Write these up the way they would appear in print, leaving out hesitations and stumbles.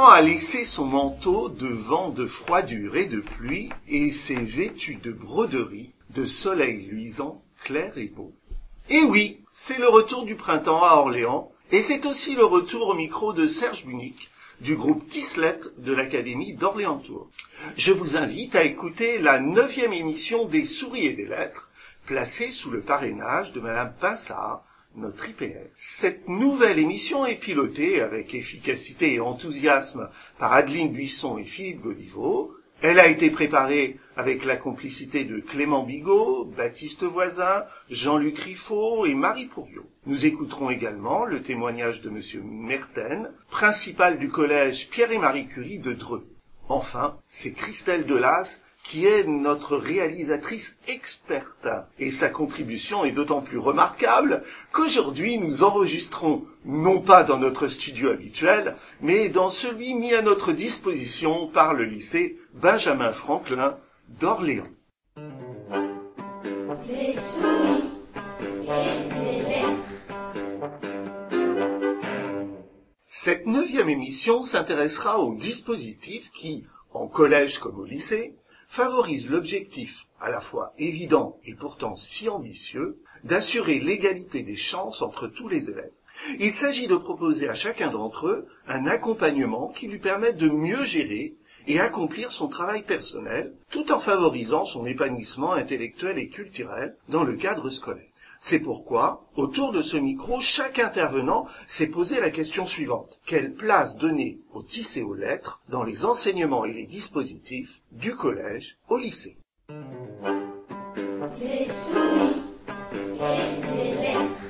temps a laissé son manteau de vent, de froidure et de pluie, et s'est vêtu de broderies, de soleil luisant, clair et beau. Et oui, c'est le retour du printemps à Orléans, et c'est aussi le retour au micro de Serge Bunic, du groupe Tislet de l'Académie d'Orléans-Tours. Je vous invite à écouter la 9e émission des Souris et des Lettres, placée sous le parrainage de Madame Pinsard, notre IPR. Cette nouvelle émission est pilotée avec efficacité et enthousiasme par Adeline Buisson et Philippe Godiveau. Elle a été préparée avec la complicité de Clément Bigot, Baptiste Voisin, Jean-Luc Riffaut et Marie Pourriot. Nous écouterons également le témoignage de Monsieur Merten, principal du collège Pierre et Marie Curie de Dreux. Enfin, c'est Christelle Delas qui est notre réalisatrice experte. Et sa contribution est d'autant plus remarquable qu'aujourd'hui nous enregistrons non pas dans notre studio habituel, mais dans celui mis à notre disposition par le lycée Benjamin Franklin d'Orléans. Les souris et les lettres. Cette 9e émission s'intéressera aux dispositifs qui, en collège comme au lycée, favorise l'objectif, à la fois évident et pourtant si ambitieux, d'assurer l'égalité des chances entre tous les élèves. Il s'agit de proposer à chacun d'entre eux un accompagnement qui lui permette de mieux gérer et accomplir son travail personnel, tout en favorisant son épanouissement intellectuel et culturel dans le cadre scolaire. C'est pourquoi, autour de ce micro, chaque intervenant s'est posé la question suivante. Quelle place donner aux TIS et aux lettres dans les enseignements et les dispositifs du collège au lycée? Les souris et les lettres.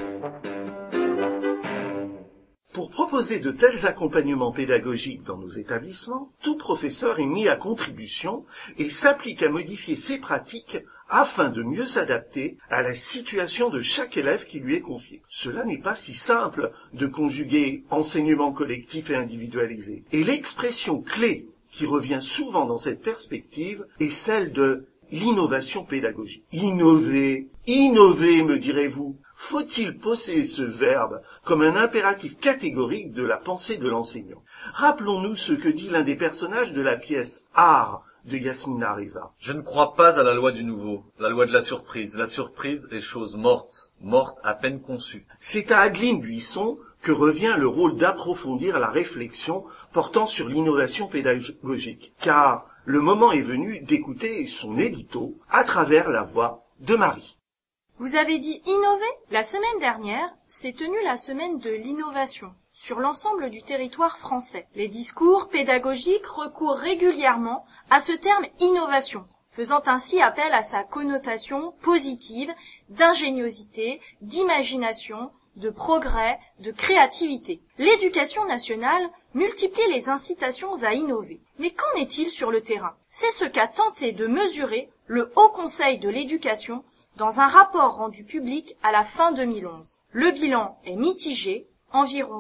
Pour proposer de tels accompagnements pédagogiques dans nos établissements, tout professeur est mis à contribution et s'applique à modifier ses pratiques afin de mieux s'adapter à la situation de chaque élève qui lui est confié. Cela n'est pas si simple de conjuguer enseignement collectif et individualisé. Et l'expression clé qui revient souvent dans cette perspective est celle de l'innovation pédagogique. Innover, me direz-vous. Faut-il poser ce verbe comme un impératif catégorique de la pensée de l'enseignant? Rappelons-nous ce que dit l'un des personnages de la pièce Art de Yasmina Reza. Je ne crois pas à la loi du nouveau, la loi de la surprise. La surprise est chose morte, morte à peine conçue. C'est à Adeline Buisson que revient le rôle d'approfondir la réflexion portant sur l'innovation pédagogique, car le moment est venu d'écouter son édito à travers la voix de Marie. Vous avez dit innover? La semaine dernière, s'est tenue la semaine de l'innovation sur l'ensemble du territoire français. Les discours pédagogiques recourent régulièrement à ce terme innovation, faisant ainsi appel à sa connotation positive d'ingéniosité, d'imagination, de progrès, de créativité. L'éducation nationale multiplie les incitations à innover. Mais qu'en est-il sur le terrain? C'est ce qu'a tenté de mesurer le Haut Conseil de l'éducation dans un rapport rendu public à la fin 2011. Le bilan est mitigé, environ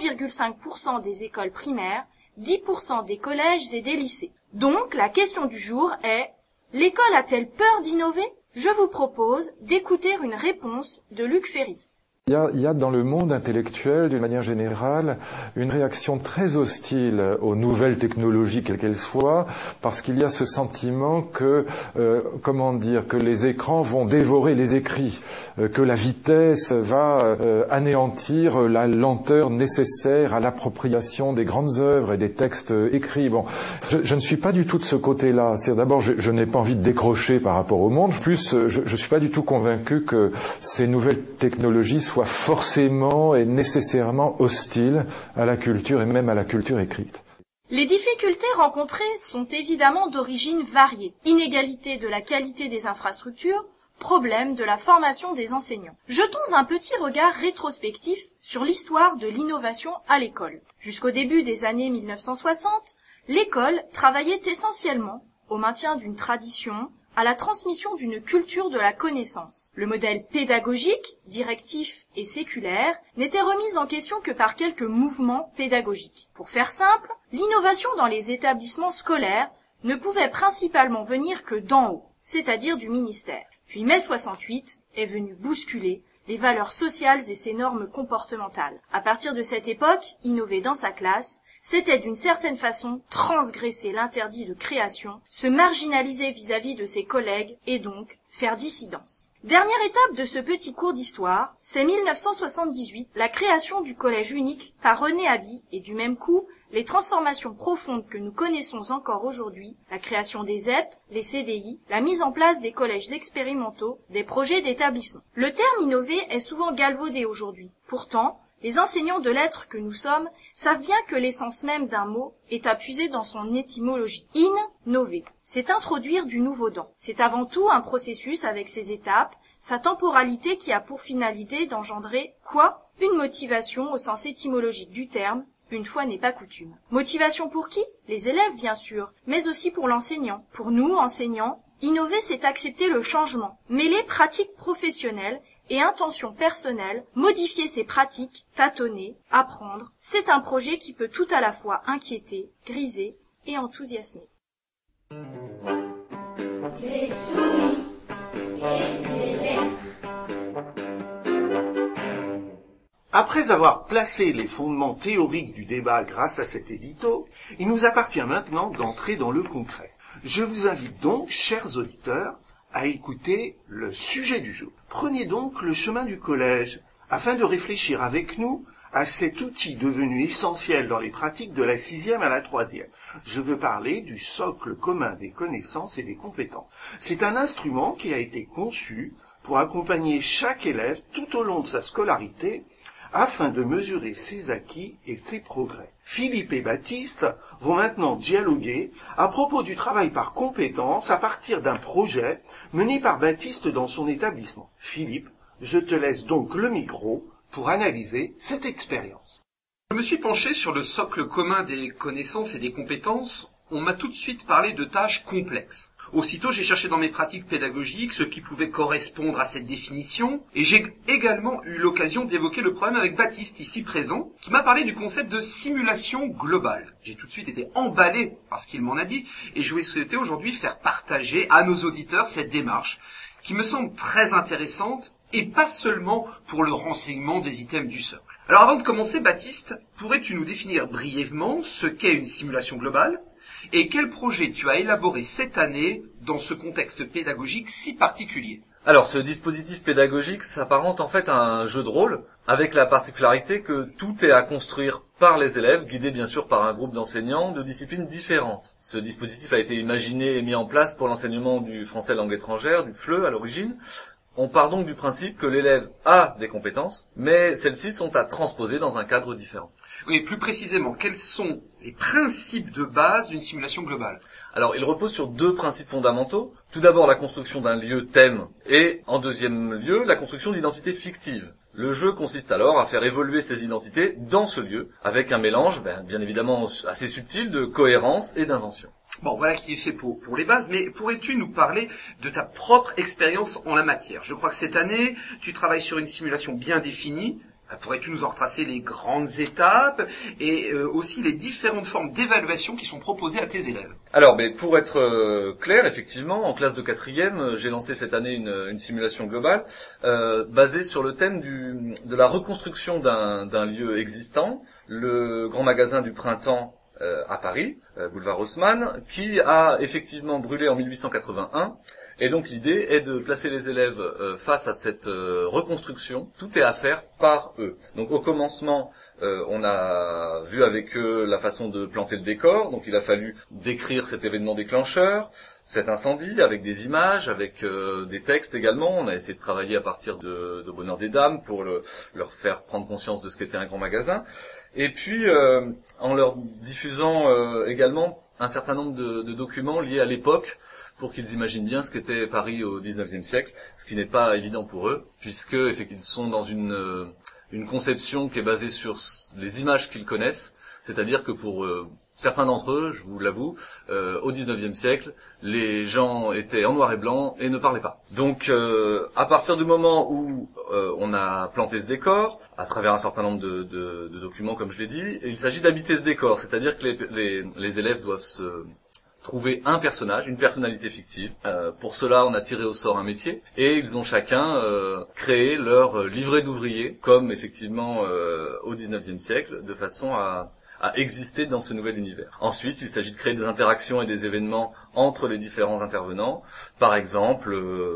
0,5% des écoles primaires, 10% des collèges et des lycées. Donc, la question du jour est, l'école a-t-elle peur d'innover? Je vous propose d'écouter une réponse de Luc Ferry. Il y a dans le monde intellectuel, d'une manière générale, une réaction très hostile aux nouvelles technologies, quelles qu'elles soient, parce qu'il y a ce sentiment que, que les écrans vont dévorer les écrits, que la vitesse va anéantir la lenteur nécessaire à l'appropriation des grandes œuvres et des textes écrits. Bon, je ne suis pas du tout de ce côté-là. C'est-à-dire, d'abord, je n'ai pas envie de décrocher par rapport au monde. Plus, je suis pas du tout convaincu que ces nouvelles technologies soient forcément et nécessairement hostile à la culture et même à la culture écrite. Les difficultés rencontrées sont évidemment d'origine variée. Inégalité de la qualité des infrastructures, problème de la formation des enseignants. Jetons un petit regard rétrospectif sur l'histoire de l'innovation à l'école. Jusqu'au début des années 1960, l'école travaillait essentiellement au maintien d'une tradition, à la transmission d'une culture de la connaissance. Le modèle pédagogique, directif et séculaire n'était remis en question que par quelques mouvements pédagogiques. Pour faire simple, l'innovation dans les établissements scolaires ne pouvait principalement venir que d'en haut, c'est-à-dire du ministère. Puis mai 68 est venu bousculer les valeurs sociales et ses normes comportementales. À partir de cette époque, innover dans sa classe, c'était d'une certaine façon transgresser l'interdit de création, se marginaliser vis-à-vis de ses collègues et donc faire dissidence. Dernière étape de ce petit cours d'histoire, c'est 1978, la création du collège unique par René Haby et du même coup, les transformations profondes que nous connaissons encore aujourd'hui, la création des ZEP, les CDI, la mise en place des collèges expérimentaux, des projets d'établissement. Le terme innover est souvent galvaudé aujourd'hui. Pourtant, les enseignants de lettres que nous sommes savent bien que l'essence même d'un mot est à puiser dans son étymologie. Innover, c'est introduire du nouveau dans. C'est avant tout un processus avec ses étapes, sa temporalité qui a pour finalité d'engendrer quoi? Une motivation au sens étymologique du terme, une fois n'est pas coutume. Motivation pour qui? Les élèves bien sûr, mais aussi pour l'enseignant. Pour nous, enseignants, innover c'est accepter le changement, mêler pratiques professionnelles et intention personnelle, modifier ses pratiques, tâtonner, apprendre, c'est un projet qui peut tout à la fois inquiéter, griser et enthousiasmer. Des souris et des lettres. Après avoir placé les fondements théoriques du débat grâce à cet édito, il nous appartient maintenant d'entrer dans le concret. Je vous invite donc, chers auditeurs, à écouter le sujet du jour. Prenez donc le chemin du collège, afin de réfléchir avec nous à cet outil devenu essentiel dans les pratiques de la 6e à la 3e. Je veux parler du socle commun des connaissances et des compétences. C'est un instrument qui a été conçu pour accompagner chaque élève tout au long de sa scolarité, afin de mesurer ses acquis et ses progrès. Philippe et Baptiste vont maintenant dialoguer à propos du travail par compétences à partir d'un projet mené par Baptiste dans son établissement. Philippe, je te laisse donc le micro pour analyser cette expérience. Je me suis penché sur le socle commun des connaissances et des compétences. On m'a tout de suite parlé de tâches complexes. Aussitôt, j'ai cherché dans mes pratiques pédagogiques ce qui pouvait correspondre à cette définition, et j'ai également eu l'occasion d'évoquer le problème avec Baptiste, ici présent, qui m'a parlé du concept de simulation globale. J'ai tout de suite été emballé par ce qu'il m'en a dit, et je vais souhaiter aujourd'hui faire partager à nos auditeurs cette démarche, qui me semble très intéressante, et pas seulement pour le renseignement des items du socle. Alors avant de commencer, Baptiste, pourrais-tu nous définir brièvement ce qu'est une simulation globale ? Et quel projet tu as élaboré cette année dans ce contexte pédagogique si particulier? Alors, ce dispositif pédagogique s'apparente en fait à un jeu de rôle, avec la particularité que tout est à construire par les élèves, guidés bien sûr par un groupe d'enseignants de disciplines différentes. Ce dispositif a été imaginé et mis en place pour l'enseignement du français langue étrangère, du FLE à l'origine. On part donc du principe que l'élève a des compétences, mais celles-ci sont à transposer dans un cadre différent. Oui, plus précisément, quels sont les principes de base d'une simulation globale? Alors, il repose sur deux principes fondamentaux. Tout d'abord, la construction d'un lieu thème et, en deuxième lieu, la construction d'identités fictives. Le jeu consiste alors à faire évoluer ces identités dans ce lieu, avec un mélange, bien évidemment assez subtil, de cohérence et d'invention. Bon, voilà qui est fait pour les bases, mais pourrais-tu nous parler de ta propre expérience en la matière? Je crois que cette année, tu travailles sur une simulation bien définie. Pourrais-tu nous en retracer les grandes étapes et aussi les différentes formes d'évaluation qui sont proposées à tes élèves? Alors, pour être clair, effectivement, en classe de 4e, j'ai lancé cette année une simulation globale basée sur le thème de la reconstruction d'un lieu existant, le grand magasin du printemps à Paris, boulevard Haussmann, qui a effectivement brûlé en 1881. Et donc l'idée est de placer les élèves face à cette reconstruction. Tout est à faire par eux. Donc au commencement, on a vu avec eux la façon de planter le décor. Donc il a fallu décrire cet événement déclencheur, cet incendie, avec des images, avec des textes également. On a essayé de travailler à partir de Bonheur des Dames pour leur faire prendre conscience de ce qu'était un grand magasin. Et puis en leur diffusant également un certain nombre de documents liés à l'époque, pour qu'ils imaginent bien ce qu'était Paris au XIXe siècle, ce qui n'est pas évident pour eux, puisque effectivement ils sont dans une conception qui est basée sur les images qu'ils connaissent, c'est-à-dire que pour certains d'entre eux, je vous l'avoue, au XIXe siècle, les gens étaient en noir et blanc et ne parlaient pas. Donc, à partir du moment où on a planté ce décor, à travers un certain nombre de documents, comme je l'ai dit, il s'agit d'habiter ce décor, c'est-à-dire que les élèves doivent se trouver un personnage, une personnalité fictive. Pour cela, on a tiré au sort un métier et ils ont chacun créé leur livret d'ouvrier, comme effectivement au XIXe siècle, de façon à à exister dans ce nouvel univers. Ensuite, il s'agit de créer des interactions et des événements entre les différents intervenants. Par exemple,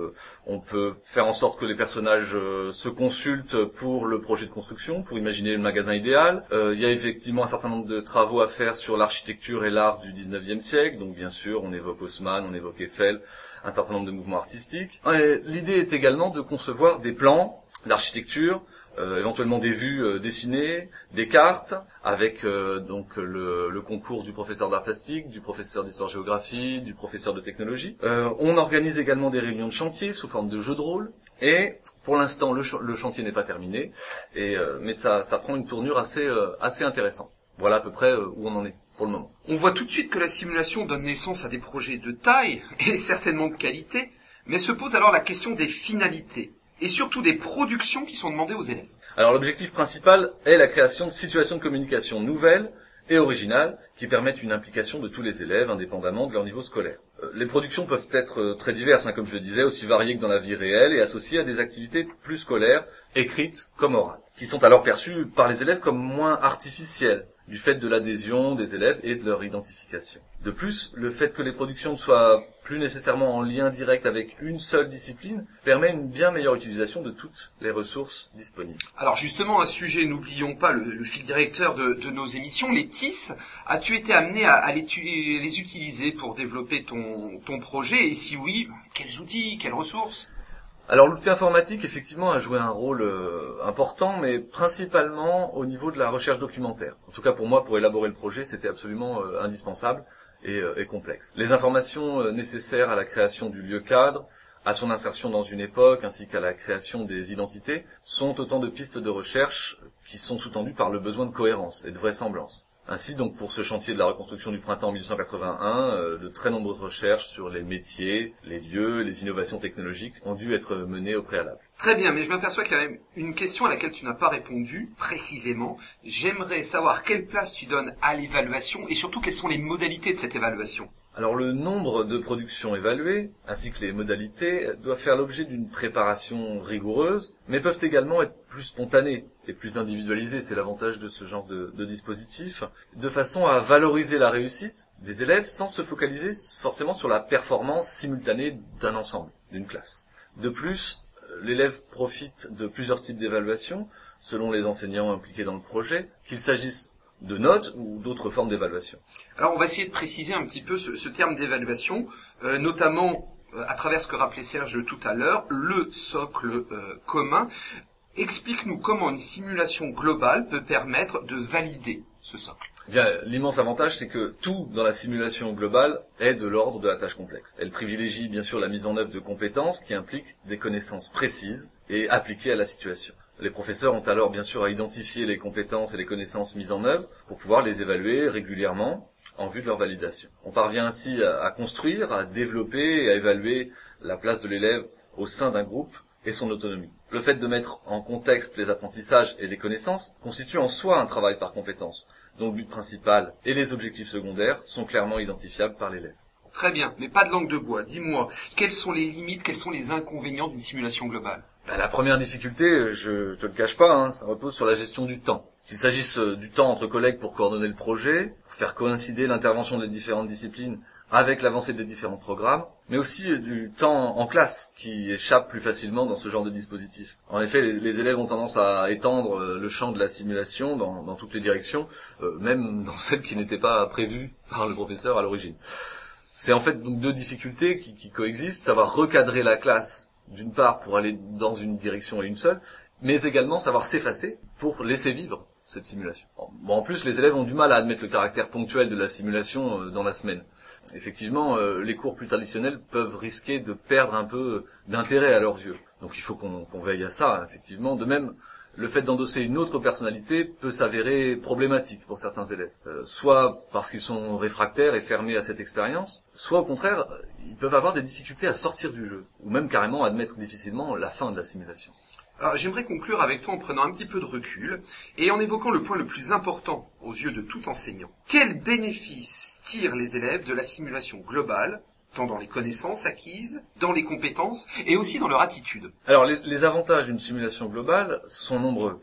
on peut faire en sorte que les personnages se consultent pour le projet de construction, pour imaginer le magasin idéal. Il y a effectivement un certain nombre de travaux à faire sur l'architecture et l'art du 19e siècle. Donc bien sûr, on évoque Haussmann, on évoque Eiffel, un certain nombre de mouvements artistiques. L'idée est également de concevoir des plans d'architecture, éventuellement des vues dessinées, des cartes, avec donc le concours du professeur d'art plastique, du professeur d'histoire-géographie, du professeur de technologie. On organise également des réunions de chantier sous forme de jeux de rôle, et pour l'instant le chantier n'est pas terminé, mais ça prend une tournure assez intéressante. Voilà à peu près où on en est pour le moment. On voit tout de suite que la simulation donne naissance à des projets de taille et certainement de qualité, mais se pose alors la question des finalités et surtout des productions qui sont demandées aux élèves. Alors l'objectif principal est la création de situations de communication nouvelles et originales qui permettent une implication de tous les élèves indépendamment de leur niveau scolaire. Les productions peuvent être très diverses, comme je le disais, aussi variées que dans la vie réelle et associées à des activités plus scolaires, écrites comme orales, qui sont alors perçues par les élèves comme moins artificielles, du fait de l'adhésion des élèves et de leur identification. De plus, le fait que les productions ne soient plus nécessairement en lien direct avec une seule discipline permet une bien meilleure utilisation de toutes les ressources disponibles. Alors justement, un sujet, n'oublions pas le fil directeur de nos émissions, les TIS. As-tu été amené à les utiliser pour développer ton projet? Et si oui, quels outils, quelles ressources? Alors l'outil informatique, effectivement, a joué un rôle important, mais principalement au niveau de la recherche documentaire. En tout cas pour moi, pour élaborer le projet, c'était absolument indispensable et complexe. Les informations nécessaires à la création du lieu cadre, à son insertion dans une époque, ainsi qu'à la création des identités, sont autant de pistes de recherche qui sont sous-tendues par le besoin de cohérence et de vraisemblance. Ainsi, donc, pour ce chantier de la reconstruction du printemps 1881, de très nombreuses recherches sur les métiers, les lieux, les innovations technologiques ont dû être menées au préalable. Très bien, mais je m'aperçois qu'il y a même une question à laquelle tu n'as pas répondu précisément. J'aimerais savoir quelle place tu donnes à l'évaluation et surtout quelles sont les modalités de cette évaluation. Alors le nombre de productions évaluées, ainsi que les modalités, doivent faire l'objet d'une préparation rigoureuse, mais peuvent également être plus spontanées et plus individualisées, c'est l'avantage de ce genre de dispositif, de façon à valoriser la réussite des élèves sans se focaliser forcément sur la performance simultanée d'un ensemble, d'une classe. De plus, l'élève profite de plusieurs types d'évaluation, selon les enseignants impliqués dans le projet, qu'il s'agisse de notes ou d'autres formes d'évaluation. Alors on va essayer de préciser un petit peu ce terme d'évaluation, notamment à travers ce que rappelait Serge tout à l'heure, le socle commun. Explique-nous comment une simulation globale peut permettre de valider ce socle. Bien, l'immense avantage, c'est que tout dans la simulation globale est de l'ordre de la tâche complexe. Elle privilégie bien sûr la mise en œuvre de compétences qui impliquent des connaissances précises et appliquées à la situation. Les professeurs ont alors bien sûr à identifier les compétences et les connaissances mises en œuvre pour pouvoir les évaluer régulièrement en vue de leur validation. On parvient ainsi à construire, à développer et à évaluer la place de l'élève au sein d'un groupe et son autonomie. Le fait de mettre en contexte les apprentissages et les connaissances constitue en soi un travail par compétences, dont le but principal et les objectifs secondaires sont clairement identifiables par l'élève. Très bien, mais pas de langue de bois. Dis-moi, quelles sont les limites, quels sont les inconvénients d'une simulation globale? La première difficulté, je te le cache pas, ça repose sur la gestion du temps. Qu'il s'agisse du temps entre collègues pour coordonner le projet, pour faire coïncider l'intervention des différentes disciplines avec l'avancée des différents programmes, mais aussi du temps en classe qui échappe plus facilement dans ce genre de dispositif. En effet, les élèves ont tendance à étendre le champ de la simulation dans toutes les directions, même dans celles qui n'étaient pas prévues par le professeur à l'origine. C'est en fait donc deux difficultés qui coexistent, savoir recadrer la classe d'une part pour aller dans une direction et une seule, mais également savoir s'effacer pour laisser vivre cette simulation. Bon, en plus, les élèves ont du mal à admettre le caractère ponctuel de la simulation dans la semaine. Effectivement, les cours plus traditionnels peuvent risquer de perdre un peu d'intérêt à leurs yeux. Donc il faut qu'on veille à ça, effectivement. De même, le fait d'endosser une autre personnalité peut s'avérer problématique pour certains élèves. Soit parce qu'ils sont réfractaires et fermés à cette expérience, soit au contraire, ils peuvent avoir des difficultés à sortir du jeu, ou même carrément admettre difficilement la fin de la simulation. Alors, j'aimerais conclure avec toi en prenant un petit peu de recul et en évoquant le point le plus important aux yeux de tout enseignant. Quels bénéfices tirent les élèves de la simulation globale, tant dans les connaissances acquises, dans les compétences et aussi dans leur attitude? Alors, les avantages d'une simulation globale sont nombreux.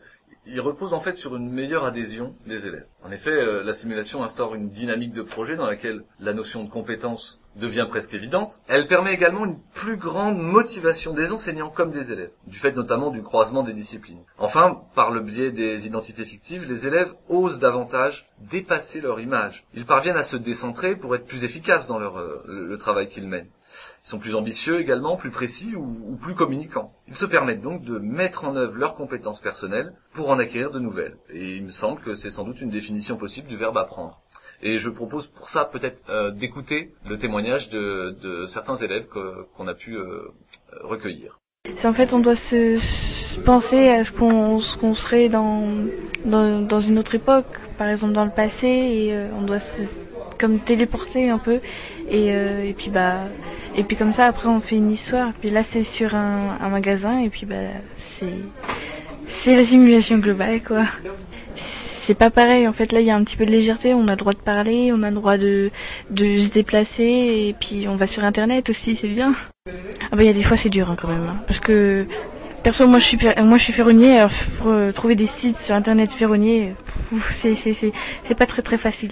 il repose en fait sur une meilleure adhésion des élèves. En effet, la simulation instaure une dynamique de projet dans laquelle la notion de compétence devient presque évidente. Elle permet également une plus grande motivation des enseignants comme des élèves, du fait notamment du croisement des disciplines. Enfin, par le biais des identités fictives, les élèves osent davantage dépasser leur image. Ils parviennent à se décentrer pour être plus efficaces dans le travail qu'ils mènent. Ils sont plus ambitieux également, plus précis ou plus communicants. Ils se permettent donc de mettre en œuvre leurs compétences personnelles pour en acquérir de nouvelles. Et il me semble que c'est sans doute une définition possible du verbe apprendre. Et je propose pour ça peut-être d'écouter le témoignage de certains élèves qu'on a pu recueillir. C'est en fait on doit se penser à ce qu'on serait dans une autre époque, par exemple dans le passé, et on doit se comme téléporter un peu et puis comme ça après on fait une histoire. Puis là c'est sur un magasin et puis c'est la simulation globale quoi. C'est pas pareil, en fait là il y a un petit peu de légèreté, on a le droit de parler, on a le droit de se déplacer et puis on va sur internet aussi, c'est bien. Ah bah il y a des fois c'est dur quand même, parce que perso moi je suis ferronnier, alors pour trouver des sites sur internet ferronnier, c'est pas très très facile.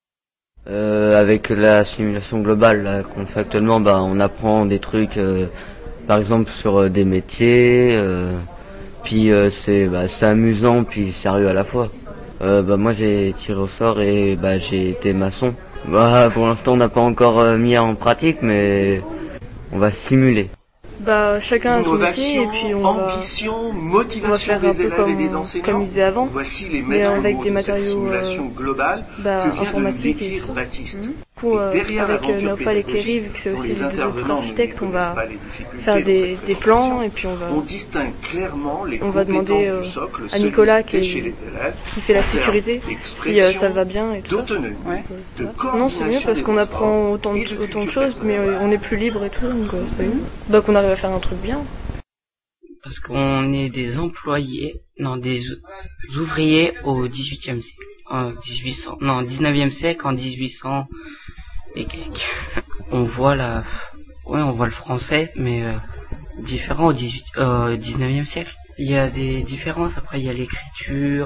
Avec la simulation globale là, qu'on fait actuellement, on apprend des trucs par exemple sur des métiers, puis c'est amusant puis sérieux à la fois. Moi j'ai tiré au sort et j'ai été maçon. Pour l'instant on n'a pas encore mis en pratique, mais on va simuler. Chacun a son métier et puis ambition, motivation des élèves et des enseignants. Comme il disait avant, voici les maîtres avec mots des de cette matériaux simulation globale que vient de nous décrire Baptiste. Derrière avec Nopal et Kerry, vu que c'est aussi des autres architectes, on va faire des plans et puis on distingue clairement les on va demander du socle, à Nicolas qui fait la sécurité si ça va bien et tout ça. D'autonomie, de Non, coordination c'est mieux parce qu'on apprend autant de choses, mais on est plus libre et tout, donc c'est mieux. Qu'on arrive à faire un truc bien. Parce qu'on est des employés, des ouvriers au 18e siècle, 19e siècle, en 1800 et quelques. On voit le français, mais différent au 19e siècle. Il y a des différences, après il y a l'écriture,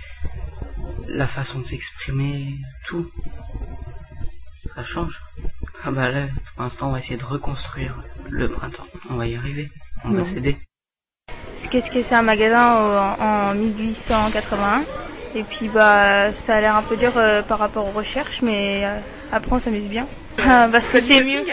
la façon de s'exprimer, tout. Ça change. Là, pour l'instant, on va essayer de reconstruire le printemps. On va y arriver. On va s'aider. Qu'est-ce que c'est un magasin en 1881 et puis ça a l'air un peu dur par rapport aux recherches, mais après on s'amuse bien parce que c'est mieux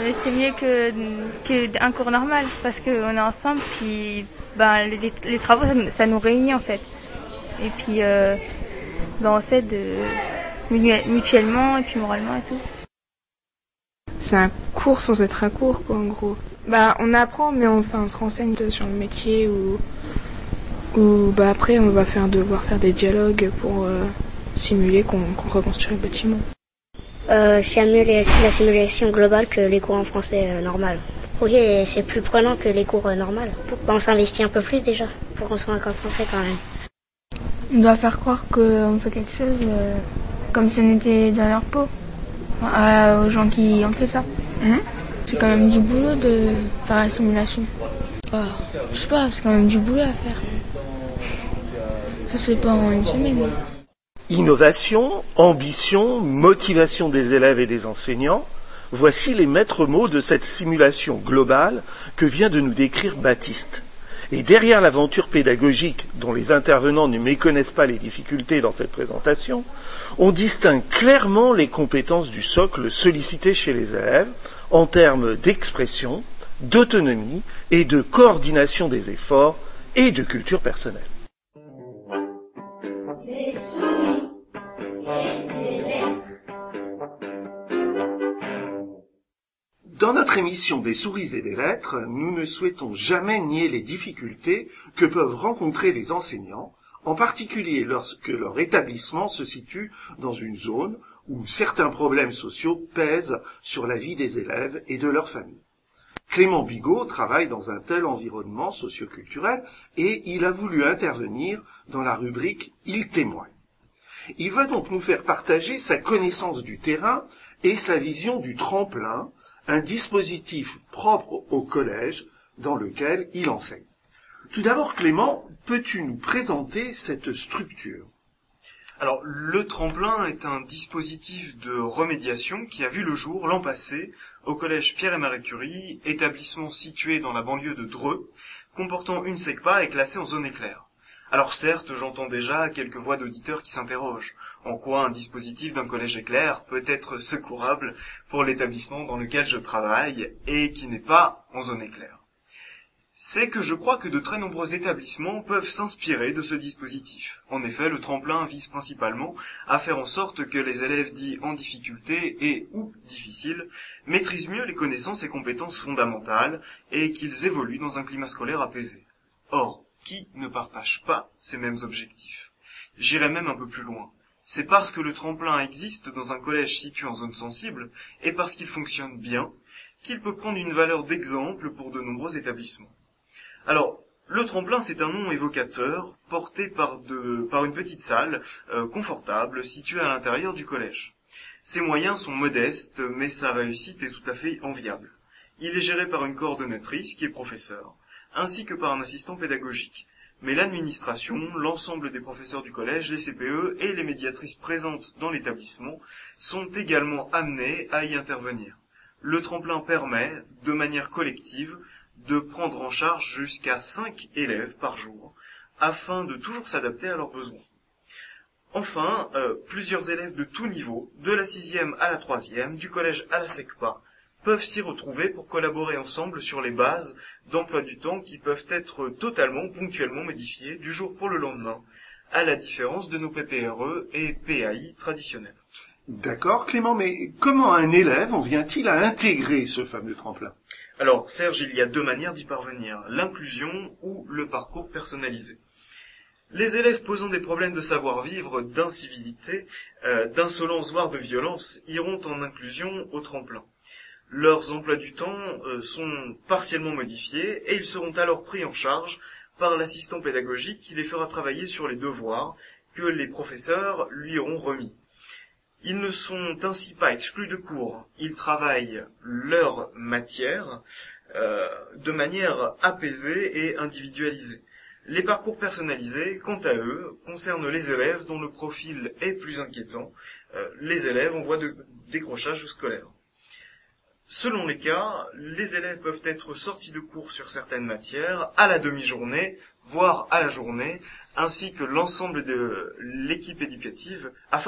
qu'un cours normal parce qu'on est ensemble, puis les travaux ça nous réunit en fait, et puis on s'aide mutuellement et puis moralement et tout. C'est un cours sans être un cours quoi en gros. On apprend, mais on se renseigne sur le métier ou après on va devoir faire des dialogues pour simuler qu'on reconstruit le bâtiment. J'aime mieux la simulation globale que les cours en français normal. Oui, et c'est plus prenant que les cours normaux. On s'investit un peu plus déjà pour qu'on soit concentré quand même. On doit faire croire qu'on fait quelque chose comme si on était dans leur peau, aux gens qui ont fait ça. C'est quand même du boulot de faire la simulation. Je sais pas, c'est quand même du boulot à faire. Ça se fait pas en une semaine. Innovation, ambition, motivation des élèves et des enseignants, voici les maîtres mots de cette simulation globale que vient de nous décrire Baptiste. Et derrière l'aventure pédagogique, dont les intervenants ne méconnaissent pas les difficultés dans cette présentation, on distingue clairement les compétences du socle sollicitées chez les élèves en termes d'expression, d'autonomie et de coordination des efforts et de culture personnelle. Des souris et des lettres. Dans notre émission des souris et des lettres, nous ne souhaitons jamais nier les difficultés que peuvent rencontrer les enseignants, en particulier lorsque leur établissement se situe dans une zone où certains problèmes sociaux pèsent sur la vie des élèves et de leurs familles. Clément Bigot travaille dans un tel environnement socio-culturel et il a voulu intervenir dans la rubrique « Il témoigne ». Il va donc nous faire partager sa connaissance du terrain et sa vision du tremplin, un dispositif propre au collège dans lequel il enseigne. Tout d'abord, Clément, peux-tu nous présenter cette structure ? Alors, le tremplin est un dispositif de remédiation qui a vu le jour l'an passé au collège Pierre et Marie Curie, établissement situé dans la banlieue de Dreux, comportant une SECPA et classé en zone éclair. Alors certes, j'entends déjà quelques voix d'auditeurs qui s'interrogent. En quoi un dispositif d'un collège éclair peut être secourable pour l'établissement dans lequel je travaille et qui n'est pas en zone éclair ? C'est que je crois que de très nombreux établissements peuvent s'inspirer de ce dispositif. En effet, le tremplin vise principalement à faire en sorte que les élèves dits en difficulté et ou difficiles maîtrisent mieux les connaissances et compétences fondamentales et qu'ils évoluent dans un climat scolaire apaisé. Or, qui ne partage pas ces mêmes objectifs ? J'irai même un peu plus loin. C'est parce que le tremplin existe dans un collège situé en zone sensible et parce qu'il fonctionne bien qu'il peut prendre une valeur d'exemple pour de nombreux établissements. Alors, le tremplin, c'est un nom évocateur porté par une petite salle confortable située à l'intérieur du collège. Ses moyens sont modestes, mais sa réussite est tout à fait enviable. Il est géré par une coordonnatrice qui est professeure, ainsi que par un assistant pédagogique. Mais l'administration, l'ensemble des professeurs du collège, les CPE et les médiatrices présentes dans l'établissement sont également amenés à y intervenir. Le tremplin permet, de manière collective, de prendre en charge jusqu'à 5 élèves par jour, afin de toujours s'adapter à leurs besoins. Enfin, plusieurs élèves de tous niveaux, de la 6e à la 3e, du collège à la SECPA, peuvent s'y retrouver pour collaborer ensemble sur les bases d'emploi du temps qui peuvent être totalement, ponctuellement modifiées du jour pour le lendemain, à la différence de nos PPRE et PAI traditionnels. D'accord, Clément, mais comment un élève en vient-il à intégrer ce fameux tremplin ? Alors, Serge, il y a deux manières d'y parvenir, l'inclusion ou le parcours personnalisé. Les élèves posant des problèmes de savoir-vivre, d'incivilité, d'insolence, voire de violence, iront en inclusion au tremplin. Leurs emplois du temps sont partiellement modifiés et ils seront alors pris en charge par l'assistant pédagogique qui les fera travailler sur les devoirs que les professeurs lui auront remis. Ils ne sont ainsi pas exclus de cours. Ils travaillent leur matière de manière apaisée et individualisée. Les parcours personnalisés, quant à eux, concernent les élèves dont le profil est plus inquiétant, les élèves en voie de décrochage scolaire. Selon les cas, les élèves peuvent être sortis de cours sur certaines matières à la demi-journée, voire à la journée, ainsi que l'ensemble de l'équipe éducative,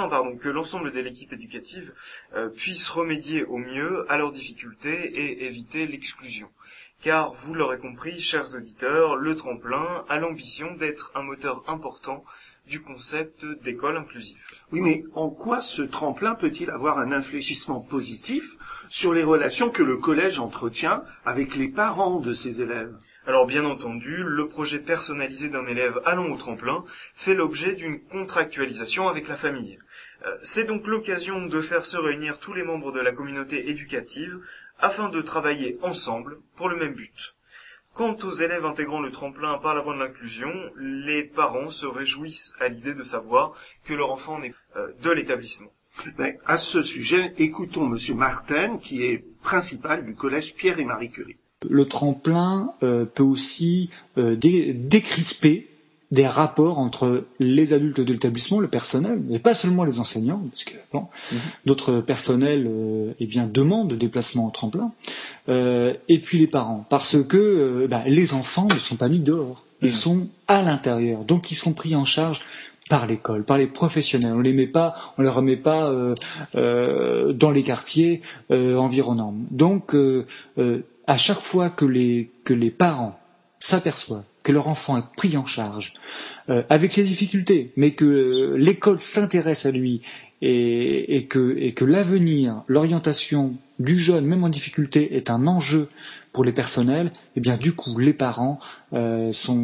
puisse remédier au mieux à leurs difficultés et éviter l'exclusion. Car, vous l'aurez compris, chers auditeurs, le tremplin a l'ambition d'être un moteur important du concept d'école inclusive. Oui, mais en quoi ce tremplin peut-il avoir un infléchissement positif sur les relations que le collège entretient avec les parents de ses élèves ? Alors bien entendu, le projet personnalisé d'un élève allant au tremplin fait l'objet d'une contractualisation avec la famille. C'est donc l'occasion de faire se réunir tous les membres de la communauté éducative afin de travailler ensemble pour le même but. Quant aux élèves intégrant le tremplin par la voie de l'inclusion, les parents se réjouissent à l'idée de savoir que leur enfant est de l'établissement. Mais à ce sujet, écoutons Monsieur Martin, qui est principal du collège Pierre et Marie Curie. Le tremplin peut aussi décrisper des rapports entre les adultes de l'établissement, le personnel, mais pas seulement les enseignants, parce que d'autres personnels demandent de déplacement en tremplin, et puis les parents, parce que les enfants ne sont pas mis dehors, ils sont à l'intérieur, donc ils sont pris en charge par l'école, par les professionnels. On les remet pas dans les quartiers environnants. Donc à chaque fois que les parents s'aperçoivent que leur enfant est pris en charge avec ses difficultés, mais que l'école s'intéresse à lui et que l'avenir, l'orientation du jeune, même en difficulté, est un enjeu pour les personnels, et bien du coup les parents sont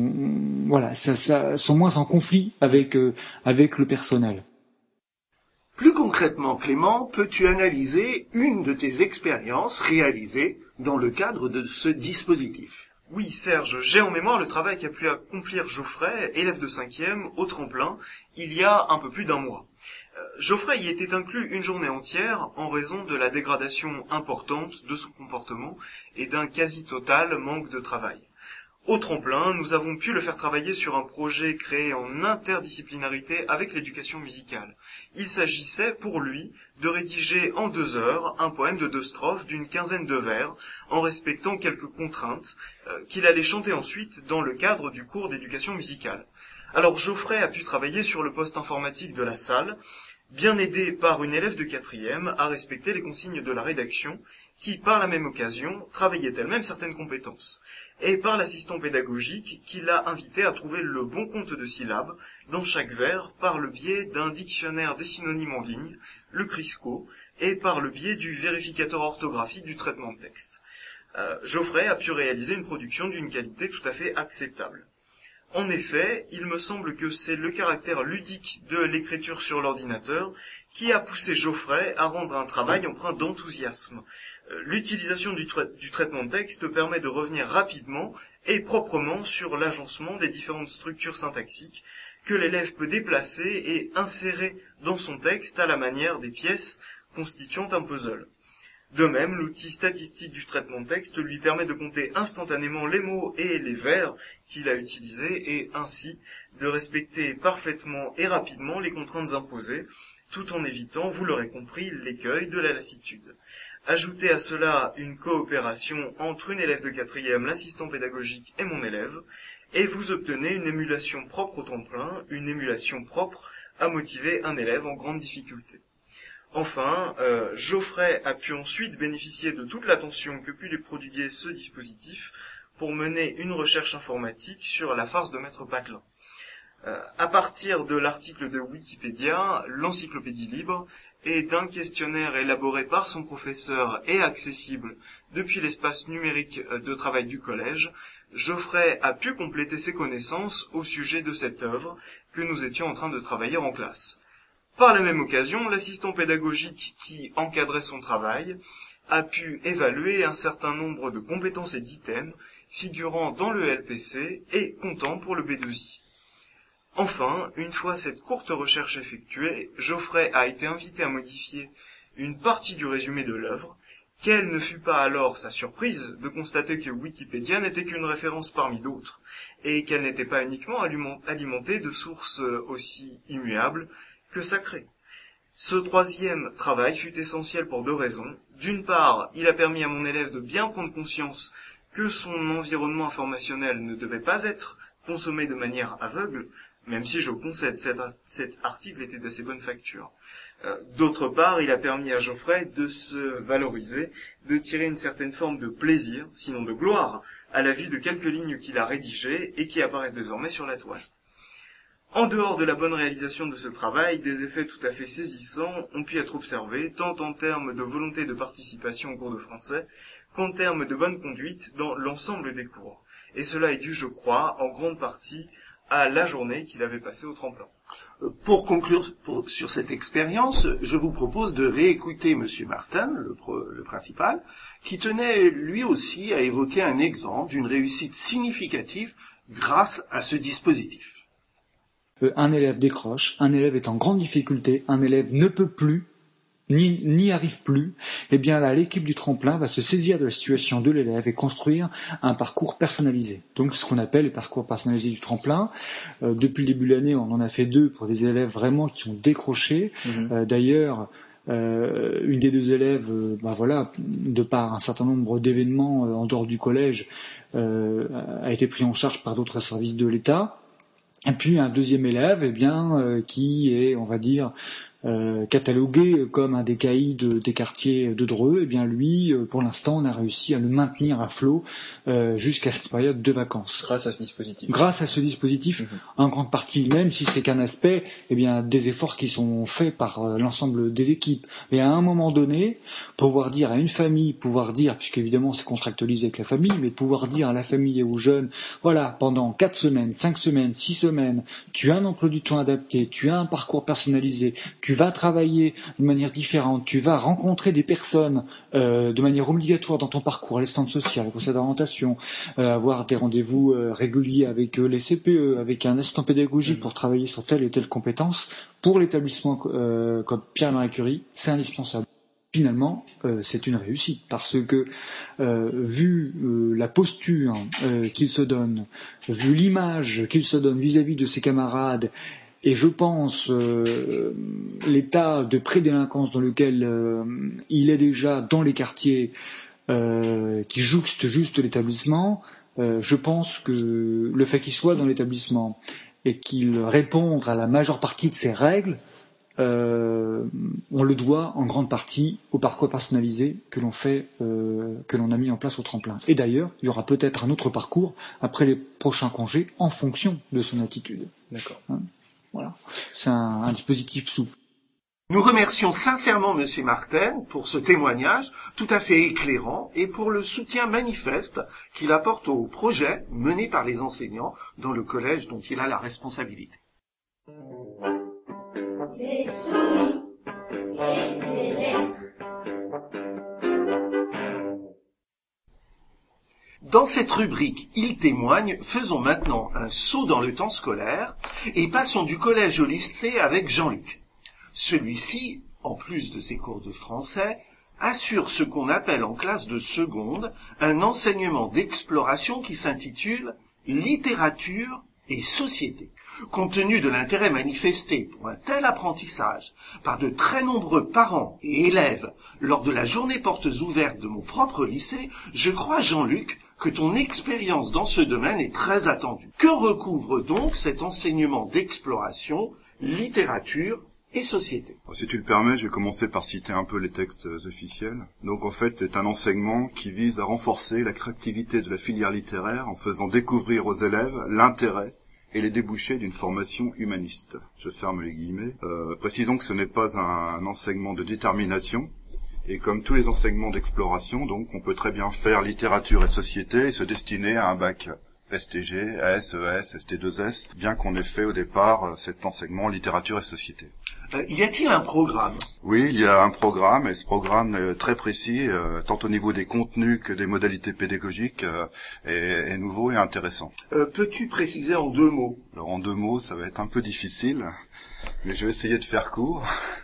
moins en conflit avec le personnel. Plus concrètement, Clément, peux-tu analyser une de tes expériences réalisées dans le cadre de ce dispositif ? Oui, Serge, j'ai en mémoire le travail qu'a pu accomplir Geoffrey, élève de 5e, au tremplin, il y a un peu plus d'un mois. Geoffrey y était inclus une journée entière en raison de la dégradation importante de son comportement et d'un quasi-total manque de travail. Au tremplin, nous avons pu le faire travailler sur un projet créé en interdisciplinarité avec l'éducation musicale. Il s'agissait, pour lui, de rédiger en 2 heures un poème de 2 strophes d'une quinzaine de vers, en respectant quelques contraintes, qu'il allait chanter ensuite dans le cadre du cours d'éducation musicale. Alors Geoffrey a pu travailler sur le poste informatique de la salle, bien aidé par une élève de 4e à respecter les consignes de la rédaction, qui, par la même occasion, travaillait elle-même certaines compétences, et par l'assistant pédagogique qui l'a invité à trouver le bon compte de syllabes dans chaque vers par le biais d'un dictionnaire des synonymes en ligne, le Crisco, et par le biais du vérificateur orthographique du traitement de texte. Geoffrey a pu réaliser une production d'une qualité tout à fait acceptable. En effet, il me semble que c'est le caractère ludique de l'écriture sur l'ordinateur qui a poussé Geoffrey à rendre un travail empreint d'enthousiasme. L'utilisation du traitement de texte permet de revenir rapidement et proprement sur l'agencement des différentes structures syntaxiques que l'élève peut déplacer et insérer dans son texte à la manière des pièces constituant un puzzle. De même, l'outil statistique du traitement de texte lui permet de compter instantanément les mots et les vers qu'il a utilisés et ainsi de respecter parfaitement et rapidement les contraintes imposées, tout en évitant, vous l'aurez compris, l'écueil de la lassitude. Ajoutez à cela une coopération entre une élève de 4e, l'assistant pédagogique et mon élève, et vous obtenez une émulation propre au tremplin, une émulation propre à motiver un élève en grande difficulté. Enfin, Geoffrey a pu ensuite bénéficier de toute l'attention que put lui prodiguer ce dispositif pour mener une recherche informatique sur la farce de Maître Patelin. À partir de l'article de Wikipédia, l'encyclopédie libre, et d'un questionnaire élaboré par son professeur et accessible depuis l'espace numérique de travail du collège, Geoffrey a pu compléter ses connaissances au sujet de cette œuvre que nous étions en train de travailler en classe. Par la même occasion, l'assistant pédagogique qui encadrait son travail a pu évaluer un certain nombre de compétences et d'items figurant dans le LPC et comptant pour le B2I. Enfin, une fois cette courte recherche effectuée, Geoffrey a été invité à modifier une partie du résumé de l'œuvre. Quelle ne fut pas alors sa surprise de constater que Wikipédia n'était qu'une référence parmi d'autres, et qu'elle n'était pas uniquement alimentée de sources aussi immuables que sacrées. Ce 3e travail fut essentiel pour 2 raisons. D'une part, il a permis à mon élève de bien prendre conscience que son environnement informationnel ne devait pas être consommé de manière aveugle, même si je concède cet article était d'assez bonne facture. D'autre part, il a permis à Geoffrey de se valoriser, de tirer une certaine forme de plaisir, sinon de gloire, à la vue de quelques lignes qu'il a rédigées et qui apparaissent désormais sur la toile. En dehors de la bonne réalisation de ce travail, des effets tout à fait saisissants ont pu être observés, tant en termes de volonté de participation au cours de français, qu'en termes de bonne conduite dans l'ensemble des cours. Et cela est dû, je crois, en grande partie à la journée qu'il avait passée au tremplin. Pour conclure sur cette expérience, je vous propose de réécouter Monsieur Martin, le principal, qui tenait lui aussi à évoquer un exemple d'une réussite significative grâce à ce dispositif. Un élève décroche, un élève est en grande difficulté, un élève ne peut plus, n'y arrive plus, eh bien là, l'équipe du tremplin va se saisir de la situation de l'élève et construire un parcours personnalisé. Donc, ce qu'on appelle le parcours personnalisé du tremplin. Depuis le début de l'année, on en a fait 2 pour des élèves vraiment qui ont décroché. D'ailleurs, une des 2 élèves, de par un certain nombre d'événements en dehors du collège, a été pris en charge par d'autres services de l'État. Et puis un 2e élève, qui est, on va dire, catalogué comme un des caïds des quartiers de Dreux, lui, pour l'instant, on a réussi à le maintenir à flot jusqu'à cette période de vacances. Grâce à ce dispositif. Grâce à ce dispositif, en grande partie, même si c'est qu'un aspect, des efforts qui sont faits par l'ensemble des équipes. Mais à un moment donné, pouvoir dire à une famille, puisqu'évidemment c'est contractualisé avec la famille, mais pouvoir dire à la famille et aux jeunes, voilà, pendant 4 semaines, 5 semaines, 6 semaines, tu as un emploi du temps adapté, tu as un parcours personnalisé, tu vas travailler de manière différente, tu vas rencontrer des personnes de manière obligatoire dans ton parcours, les stands sociaux, les conseils d'orientation, avoir des rendez-vous réguliers avec les CPE, avec un assistant pédagogique pour travailler sur telle et telle compétence. Pour l'établissement comme Pierre-Marie Curie, c'est indispensable. finalement, c'est une réussite parce que vu la posture qu'il se donne, vu l'image qu'il se donne vis-à-vis de ses camarades, et je pense l'état de prédélinquance dans lequel il est déjà dans les quartiers, qui jouxte juste l'établissement, je pense que le fait qu'il soit dans l'établissement et qu'il réponde à la majeure partie de ses règles, on le doit en grande partie au parcours personnalisé que l'on a mis en place au tremplin. Et d'ailleurs, il y aura peut-être un autre parcours après les prochains congés en fonction de son attitude. D'accord. Voilà. C'est un dispositif souple. Nous remercions sincèrement Monsieur Martin pour ce témoignage tout à fait éclairant et pour le soutien manifeste qu'il apporte au projet mené par les enseignants dans le collège dont il a la responsabilité. Des souris et des lettres. Dans cette rubrique « Il témoigne », faisons maintenant un saut dans le temps scolaire et passons du collège au lycée avec Jean-Luc. Celui-ci, en plus de ses cours de français, assure ce qu'on appelle en classe de seconde un enseignement d'exploration qui s'intitule « Littérature et société ». Compte tenu de l'intérêt manifesté pour un tel apprentissage par de très nombreux parents et élèves lors de la journée portes ouvertes de mon propre lycée, je crois, Jean-Luc, que ton expérience dans ce domaine est très attendue. Que recouvre donc cet enseignement d'exploration, littérature et société? Si tu le permets, je vais commencer par citer un peu les textes officiels. Donc en fait, c'est un enseignement qui vise à renforcer l'attractivité de la filière littéraire en faisant découvrir aux élèves l'intérêt et les débouchés d'une formation humaniste. Je ferme les guillemets. Précisons que ce n'est pas un enseignement de détermination, et comme tous les enseignements d'exploration, donc on peut très bien faire littérature et société et se destiner à un bac STG, AS, ES, ST2S, bien qu'on ait fait au départ cet enseignement littérature et société. Y a-t-il un programme? Oui, il y a un programme, et ce programme est très précis, tant au niveau des contenus que des modalités pédagogiques, est nouveau et intéressant. Peux-tu préciser en 2 mots? Alors en 2 mots, ça va être un peu difficile, mais je vais essayer de faire court.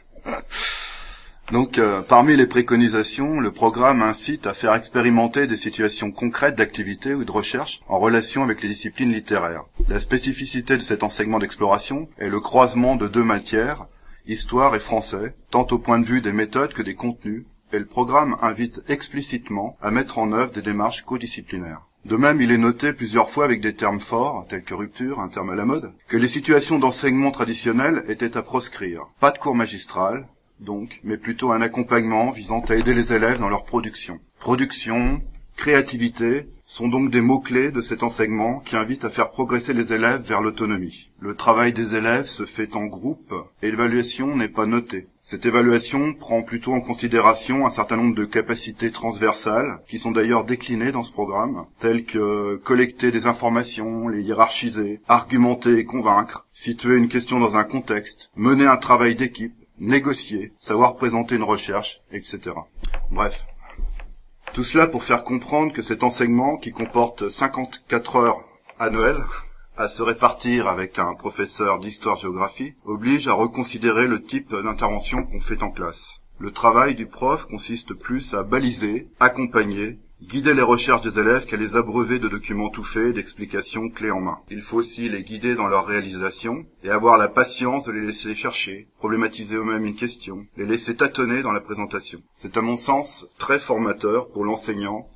Donc, parmi les préconisations, le programme incite à faire expérimenter des situations concrètes d'activité ou de recherche en relation avec les disciplines littéraires. La spécificité de cet enseignement d'exploration est le croisement de 2 matières, histoire et français, tant au point de vue des méthodes que des contenus, et le programme invite explicitement à mettre en œuvre des démarches codisciplinaires. De même, il est noté plusieurs fois avec des termes forts, tels que rupture, un terme à la mode, que les situations d'enseignement traditionnelles étaient à proscrire. Pas de cours magistral, donc, mais plutôt un accompagnement visant à aider les élèves dans leur production. Production, créativité sont donc des mots-clés de cet enseignement qui invitent à faire progresser les élèves vers l'autonomie. Le travail des élèves se fait en groupe et l'évaluation n'est pas notée. Cette évaluation prend plutôt en considération un certain nombre de capacités transversales qui sont d'ailleurs déclinées dans ce programme, telles que collecter des informations, les hiérarchiser, argumenter et convaincre, situer une question dans un contexte, mener un travail d'équipe, négocier, savoir présenter une recherche, etc. Bref. Tout cela pour faire comprendre que cet enseignement, qui comporte 54 heures annuelles, à se répartir avec un professeur d'histoire-géographie, oblige à reconsidérer le type d'intervention qu'on fait en classe. Le travail du prof consiste plus à baliser, accompagner, guider les recherches des élèves qu'à les abreuver de documents tout faits et d'explications clés en main. Il faut aussi les guider dans leur réalisation et avoir la patience de les laisser chercher, problématiser eux-mêmes une question, les laisser tâtonner dans la présentation. C'est à mon sens très formateur pour l'enseignant,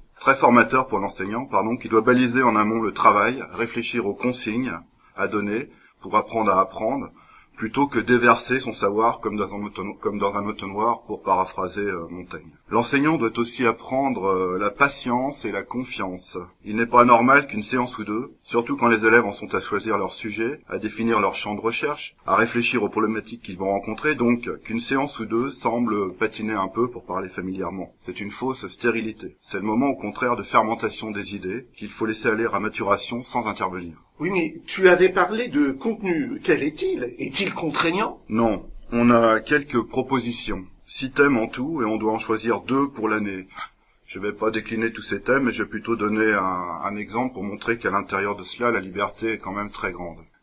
qui doit baliser en amont le travail, réfléchir aux consignes à donner pour apprendre à apprendre, plutôt que déverser son savoir comme dans un entonnoir, pour paraphraser Montaigne. L'enseignant doit aussi apprendre la patience et la confiance. Il n'est pas anormal qu'une séance ou deux, surtout quand les élèves en sont à choisir leur sujet, à définir leur champ de recherche, à réfléchir aux problématiques qu'ils vont rencontrer, donc qu'une séance ou deux semble patiner un peu pour parler familièrement. C'est une fausse stérilité. C'est le moment au contraire de fermentation des idées qu'il faut laisser aller à maturation sans intervenir. Oui, mais tu avais parlé de contenu. Quel est-il? Est-il contraignant? Non, on a quelques propositions. 6 thèmes en tout, et on doit en choisir 2 pour l'année. Je vais pas décliner tous ces thèmes, mais je vais plutôt donner un exemple pour montrer qu'à l'intérieur de cela, la liberté est quand même très grande.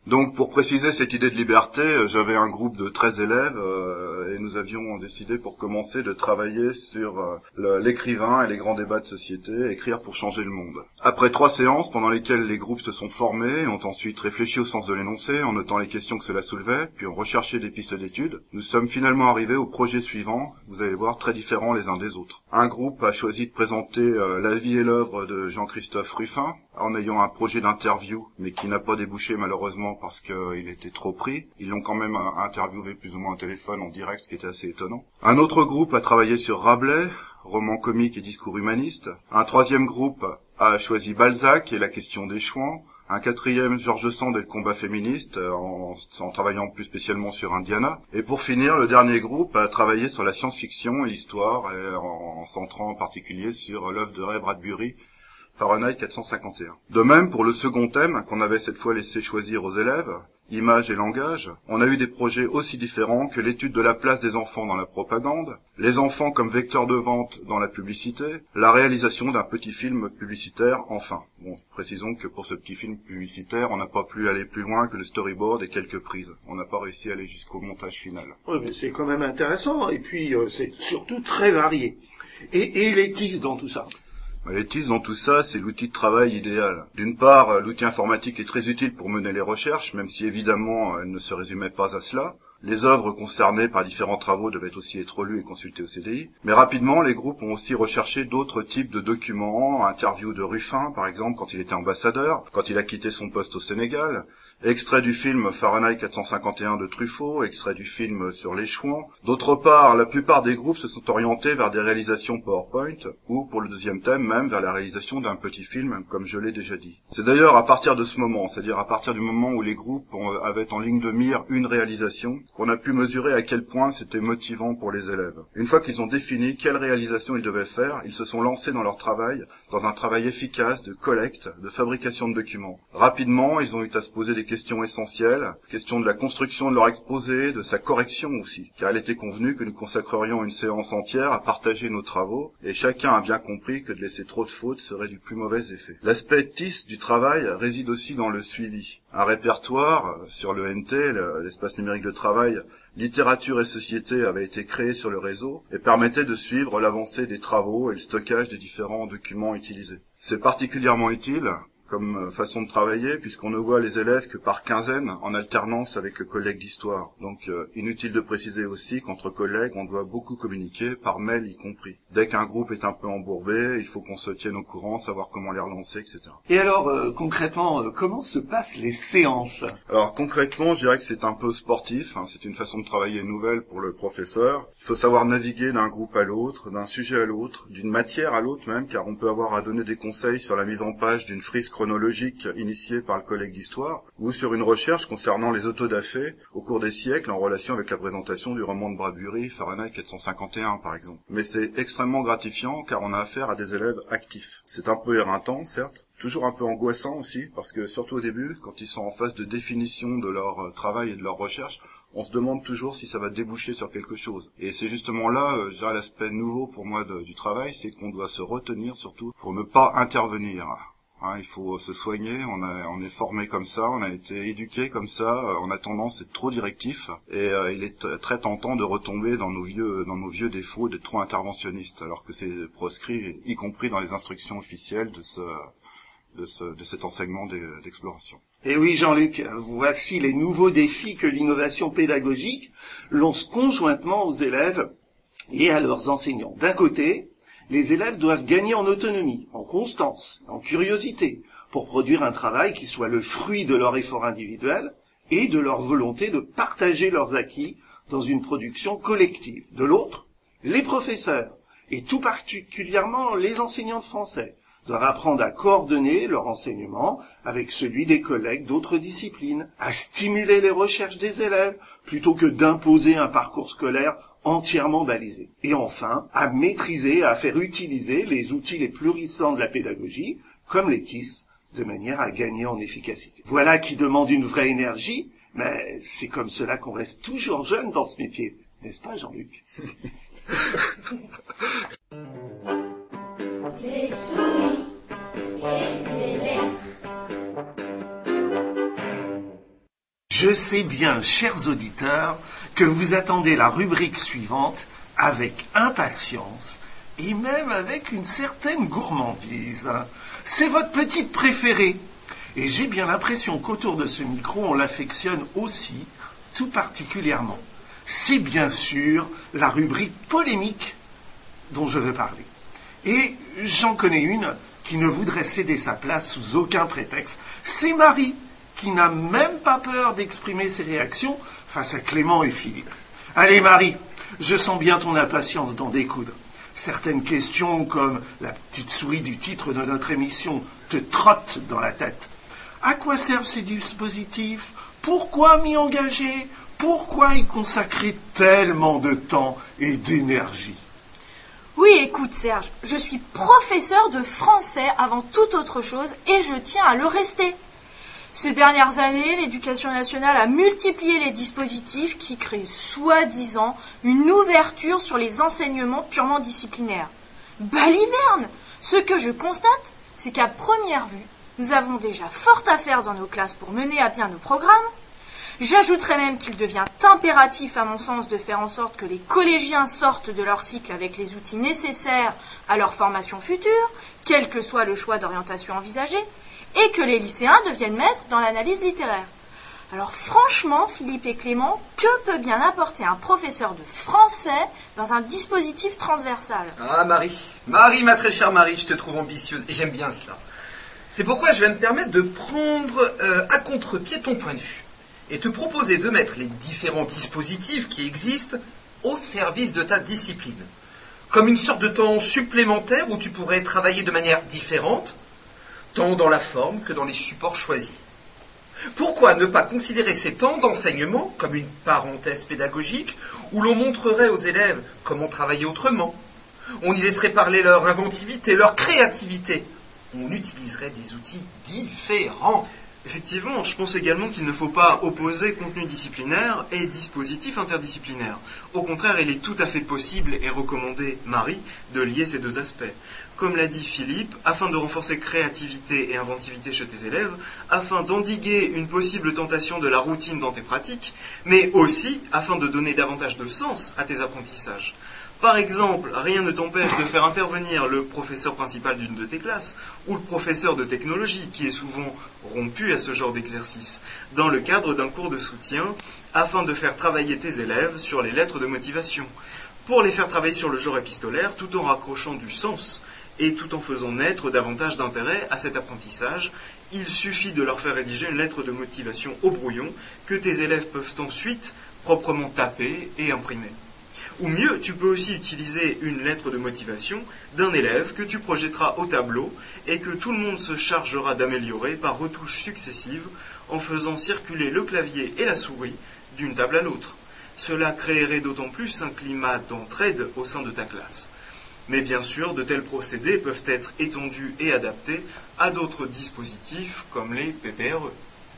Donc pour préciser cette idée de liberté, j'avais un groupe de 13 élèves et nous avions décidé pour commencer de travailler sur l'écrivain et les grands débats de société, écrire pour changer le monde. Après 3 séances pendant lesquelles les groupes se sont formés et ont ensuite réfléchi au sens de l'énoncé en notant les questions que cela soulevait, puis ont recherché des pistes d'études, nous sommes finalement arrivés au projet suivant, vous allez voir très différents les uns des autres. Un groupe a choisi de présenter la vie et l'œuvre de Jean-Christophe Ruffin, en ayant un projet d'interview, mais qui n'a pas débouché malheureusement parce qu'il était trop pris. Ils l'ont quand même interviewé plus ou moins au téléphone en direct, ce qui était assez étonnant. Un autre groupe a travaillé sur Rabelais, roman comique et discours humaniste. Un troisième groupe a choisi Balzac et la question des chouans. Un quatrième, George Sand et le combat féministe, en travaillant plus spécialement sur Indiana. Et pour finir, le dernier groupe a travaillé sur la science-fiction et l'histoire, et en centrant en particulier sur l'œuvre de Ray Bradbury, Fahrenheit 451. De même, pour le second thème, qu'on avait cette fois laissé choisir aux élèves, images et langage, on a eu des projets aussi différents que l'étude de la place des enfants dans la propagande, les enfants comme vecteurs de vente dans la publicité, la réalisation d'un petit film publicitaire, enfin. Bon, précisons que pour ce petit film publicitaire, on n'a pas pu aller plus loin que le storyboard et quelques prises. On n'a pas réussi à aller jusqu'au montage final. Oui, mais c'est quand même intéressant, et puis c'est surtout très varié. Et les tics dans tout ça? Les TIS dans tout ça, c'est l'outil de travail idéal. D'une part, l'outil informatique est très utile pour mener les recherches, même si évidemment elle ne se résumait pas à cela. Les œuvres concernées par différents travaux devaient aussi être lues et consultées au CDI. Mais rapidement, les groupes ont aussi recherché d'autres types de documents, interviews de Ruffin, par exemple, quand il était ambassadeur, quand il a quitté son poste au Sénégal, extrait du film Fahrenheit 451 de Truffaut, extrait du film sur les chouans. D'autre part, la plupart des groupes se sont orientés vers des réalisations PowerPoint, ou, pour le deuxième thème, même vers la réalisation d'un petit film, comme je l'ai déjà dit. C'est d'ailleurs à partir de ce moment, c'est-à-dire à partir du moment où les groupes avaient en ligne de mire une réalisation, qu'on a pu mesurer à quel point c'était motivant pour les élèves. Une fois qu'ils ont défini quelle réalisation ils devaient faire, ils se sont lancés dans leur travail, dans un travail efficace de collecte, de fabrication de documents. Rapidement, ils ont eu à se poser des questions essentielles, question de la construction de leur exposé, de sa correction aussi, car il était convenu que nous consacrerions une séance entière à partager nos travaux, et chacun a bien compris que de laisser trop de fautes serait du plus mauvais effet. L'aspect TIS du travail réside aussi dans le suivi. Un répertoire sur le NT, l'espace numérique de travail, littérature et société avait été créé sur le réseau et permettait de suivre l'avancée des travaux et le stockage des différents documents utilisés. C'est particulièrement utile comme façon de travailler, puisqu'on ne voit les élèves que par quinzaine, en alternance avec le collègue d'histoire. Donc inutile de préciser aussi qu'entre collègues, on doit beaucoup communiquer, par mail y compris. Dès qu'un groupe est un peu embourbé, il faut qu'on se tienne au courant, savoir comment les relancer, etc. Et alors, concrètement, comment se passent les séances? Alors concrètement, je dirais que c'est un peu sportif, c'est une façon de travailler nouvelle pour le professeur. Il faut savoir naviguer d'un groupe à l'autre, d'un sujet à l'autre, d'une matière à l'autre même, car on peut avoir à donner des conseils sur la mise en page d'une frise chronologique initiée par le collègue d'histoire, ou sur une recherche concernant les autodafés au cours des siècles en relation avec la présentation du roman de Bradbury, Fahrenheit 451 par exemple. Mais c'est extrêmement gratifiant car on a affaire à des élèves actifs. C'est un peu éreintant, certes, toujours un peu angoissant aussi, parce que surtout au début, quand ils sont en phase de définition de leur travail et de leur recherche, on se demande toujours si ça va déboucher sur quelque chose. Et c'est justement là, je dirais, l'aspect nouveau pour moi du travail, c'est qu'on doit se retenir surtout pour ne pas intervenir. Il faut se soigner, on est formé comme ça, on a été éduqué comme ça, on a tendance à être trop directif et il est très tentant de retomber dans nos vieux défauts, d'être trop interventionniste, alors que c'est proscrit, y compris dans les instructions officielles de cet enseignement d'exploration. Et oui, Jean-Luc, voici les nouveaux défis que l'innovation pédagogique lance conjointement aux élèves et à leurs enseignants. D'un côté, les élèves doivent gagner en autonomie, en constance, en curiosité, pour produire un travail qui soit le fruit de leur effort individuel et de leur volonté de partager leurs acquis dans une production collective. De l'autre, les professeurs, et tout particulièrement les enseignants de français, doivent apprendre à coordonner leur enseignement avec celui des collègues d'autres disciplines, à stimuler les recherches des élèves, plutôt que d'imposer un parcours scolaire entièrement balisé. Et enfin, à maîtriser, à faire utiliser les outils les plus récents de la pédagogie, comme les TIS, de manière à gagner en efficacité. Voilà qui demande une vraie énergie, mais c'est comme cela qu'on reste toujours jeune dans ce métier. N'est-ce pas, Jean-Luc? Les souris et les lettres. Je sais bien, chers auditeurs, que vous attendez la rubrique suivante avec impatience et même avec une certaine gourmandise. C'est votre petite préférée. Et j'ai bien l'impression qu'autour de ce micro, on l'affectionne aussi, tout particulièrement. C'est bien sûr la rubrique polémique dont je veux parler. Et j'en connais une qui ne voudrait céder sa place sous aucun prétexte. C'est Marie, qui n'a même pas peur d'exprimer ses réactions face à Clément et Philippe. Allez Marie, je sens bien ton impatience d'en découdre. Certaines questions, comme la petite souris du titre de notre émission, te trottent dans la tête. À quoi servent ces dispositifs? Pourquoi m'y engager? Pourquoi y consacrer tellement de temps et d'énergie? Oui, écoute Serge, je suis professeur de français avant toute autre chose et je tiens à le rester. Ces dernières années, l'Éducation nationale a multiplié les dispositifs qui créent soi-disant une ouverture sur les enseignements purement disciplinaires. Baliverne! Ce que je constate, c'est qu'à première vue, nous avons déjà fort à faire dans nos classes pour mener à bien nos programmes. J'ajouterais même qu'il devient impératif, à mon sens, de faire en sorte que les collégiens sortent de leur cycle avec les outils nécessaires à leur formation future, quel que soit le choix d'orientation envisagé, et que les lycéens deviennent maîtres dans l'analyse littéraire. Alors franchement, Philippe et Clément, que peut bien apporter un professeur de français dans un dispositif transversal? Ah Marie, ma très chère Marie, je te trouve ambitieuse et j'aime bien cela. C'est pourquoi je vais me permettre de prendre à contre-pied ton point de vue et te proposer de mettre les différents dispositifs qui existent au service de ta discipline, comme une sorte de temps supplémentaire où tu pourrais travailler de manière différente, tant dans la forme que dans les supports choisis. Pourquoi ne pas considérer ces temps d'enseignement comme une parenthèse pédagogique où l'on montrerait aux élèves comment travailler autrement? On y laisserait parler leur inventivité, leur créativité. On utiliserait des outils différents. Effectivement, je pense également qu'il ne faut pas opposer contenu disciplinaire et dispositif interdisciplinaire. Au contraire, il est tout à fait possible et recommandé, Marie, de lier ces deux aspects. Comme l'a dit Philippe, afin de renforcer créativité et inventivité chez tes élèves, afin d'endiguer une possible tentation de la routine dans tes pratiques, mais aussi afin de donner davantage de sens à tes apprentissages. Par exemple, rien ne t'empêche de faire intervenir le professeur principal d'une de tes classes, ou le professeur de technologie, qui est souvent rompu à ce genre d'exercice, dans le cadre d'un cours de soutien, afin de faire travailler tes élèves sur les lettres de motivation, pour les faire travailler sur le genre épistolaire, tout en raccrochant du sens, et tout en faisant naître davantage d'intérêt à cet apprentissage. Il suffit de leur faire rédiger une lettre de motivation au brouillon, que tes élèves peuvent ensuite proprement taper et imprimer. Ou mieux, tu peux aussi utiliser une lettre de motivation d'un élève que tu projetteras au tableau et que tout le monde se chargera d'améliorer par retouches successives en faisant circuler le clavier et la souris d'une table à l'autre. Cela créerait d'autant plus un climat d'entraide au sein de ta classe. Mais bien sûr, de tels procédés peuvent être étendus et adaptés à d'autres dispositifs comme les PPRE.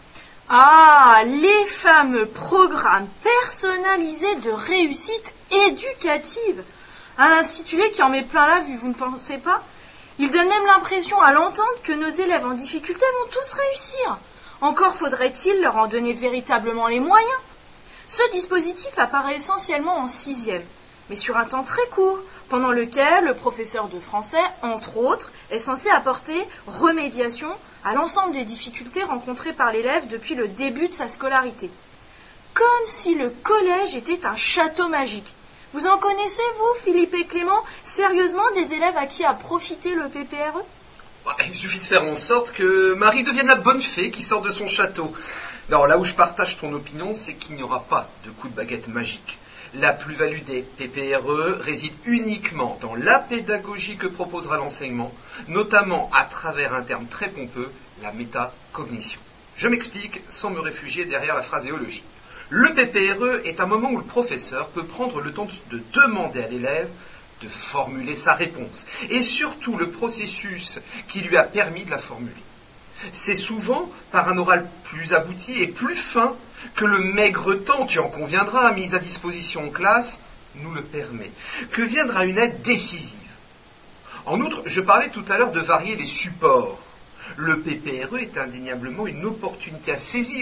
Ah, les fameux programmes personnalisés de réussite éducative. Un intitulé qui en met plein la vue, vous ne pensez pas? Il donne même l'impression à l'entendre que nos élèves en difficulté vont tous réussir. Encore faudrait-il leur en donner véritablement les moyens. Ce dispositif apparaît essentiellement en 6e, mais sur un temps très court, pendant lequel le professeur de français, entre autres, est censé apporter remédiation à l'ensemble des difficultés rencontrées par l'élève depuis le début de sa scolarité. Comme si le collège était un château magique. Vous en connaissez, vous, Philippe et Clément, sérieusement des élèves à qui a profité le PPRE? Il suffit de faire en sorte que Marie devienne la bonne fée qui sort de son château. Alors là où je partage ton opinion, c'est qu'il n'y aura pas de coup de baguette magique. La plus-value des PPRE réside uniquement dans la pédagogie que proposera l'enseignement, notamment à travers un terme très pompeux, la métacognition. Je m'explique sans me réfugier derrière la phraséologie. Le PPRE est un moment où le professeur peut prendre le temps de demander à l'élève de formuler sa réponse, et surtout le processus qui lui a permis de la formuler. C'est souvent par un oral plus abouti et plus fin que le maigre temps, tu en conviendras, mis à disposition en classe, nous le permet, que viendra une aide décisive. En outre, je parlais tout à l'heure de varier les supports. Le PPRE est indéniablement une opportunité à saisir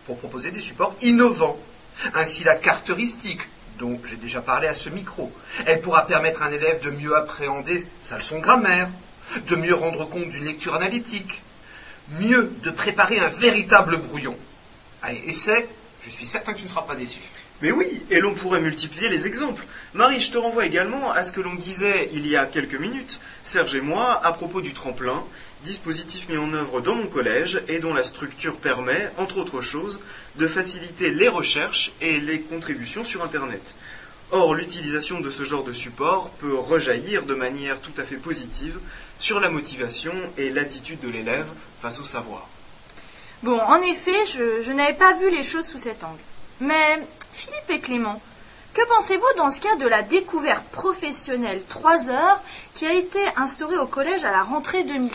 pour proposer des supports innovants. Ainsi la caractéristique, dont j'ai déjà parlé à ce micro, elle pourra permettre à un élève de mieux appréhender sa leçon de grammaire, de mieux rendre compte d'une lecture analytique, mieux de préparer un véritable brouillon. Allez, essaie, je suis certain que tu ne seras pas déçu. Mais oui, et l'on pourrait multiplier les exemples. Marie, je te renvoie également à ce que l'on disait il y a quelques minutes, Serge et moi, à propos du tremplin, dispositif mis en œuvre dans mon collège et dont la structure permet, entre autres choses, de faciliter les recherches et les contributions sur Internet. Or, l'utilisation de ce genre de support peut rejaillir de manière tout à fait positive sur la motivation et l'attitude de l'élève face au savoir. Bon, en effet, je n'avais pas vu les choses sous cet angle. Mais, Philippe et Clément, que pensez-vous dans ce cas de la découverte professionnelle 3 heures qui a été instaurée au collège à la rentrée 2005 ?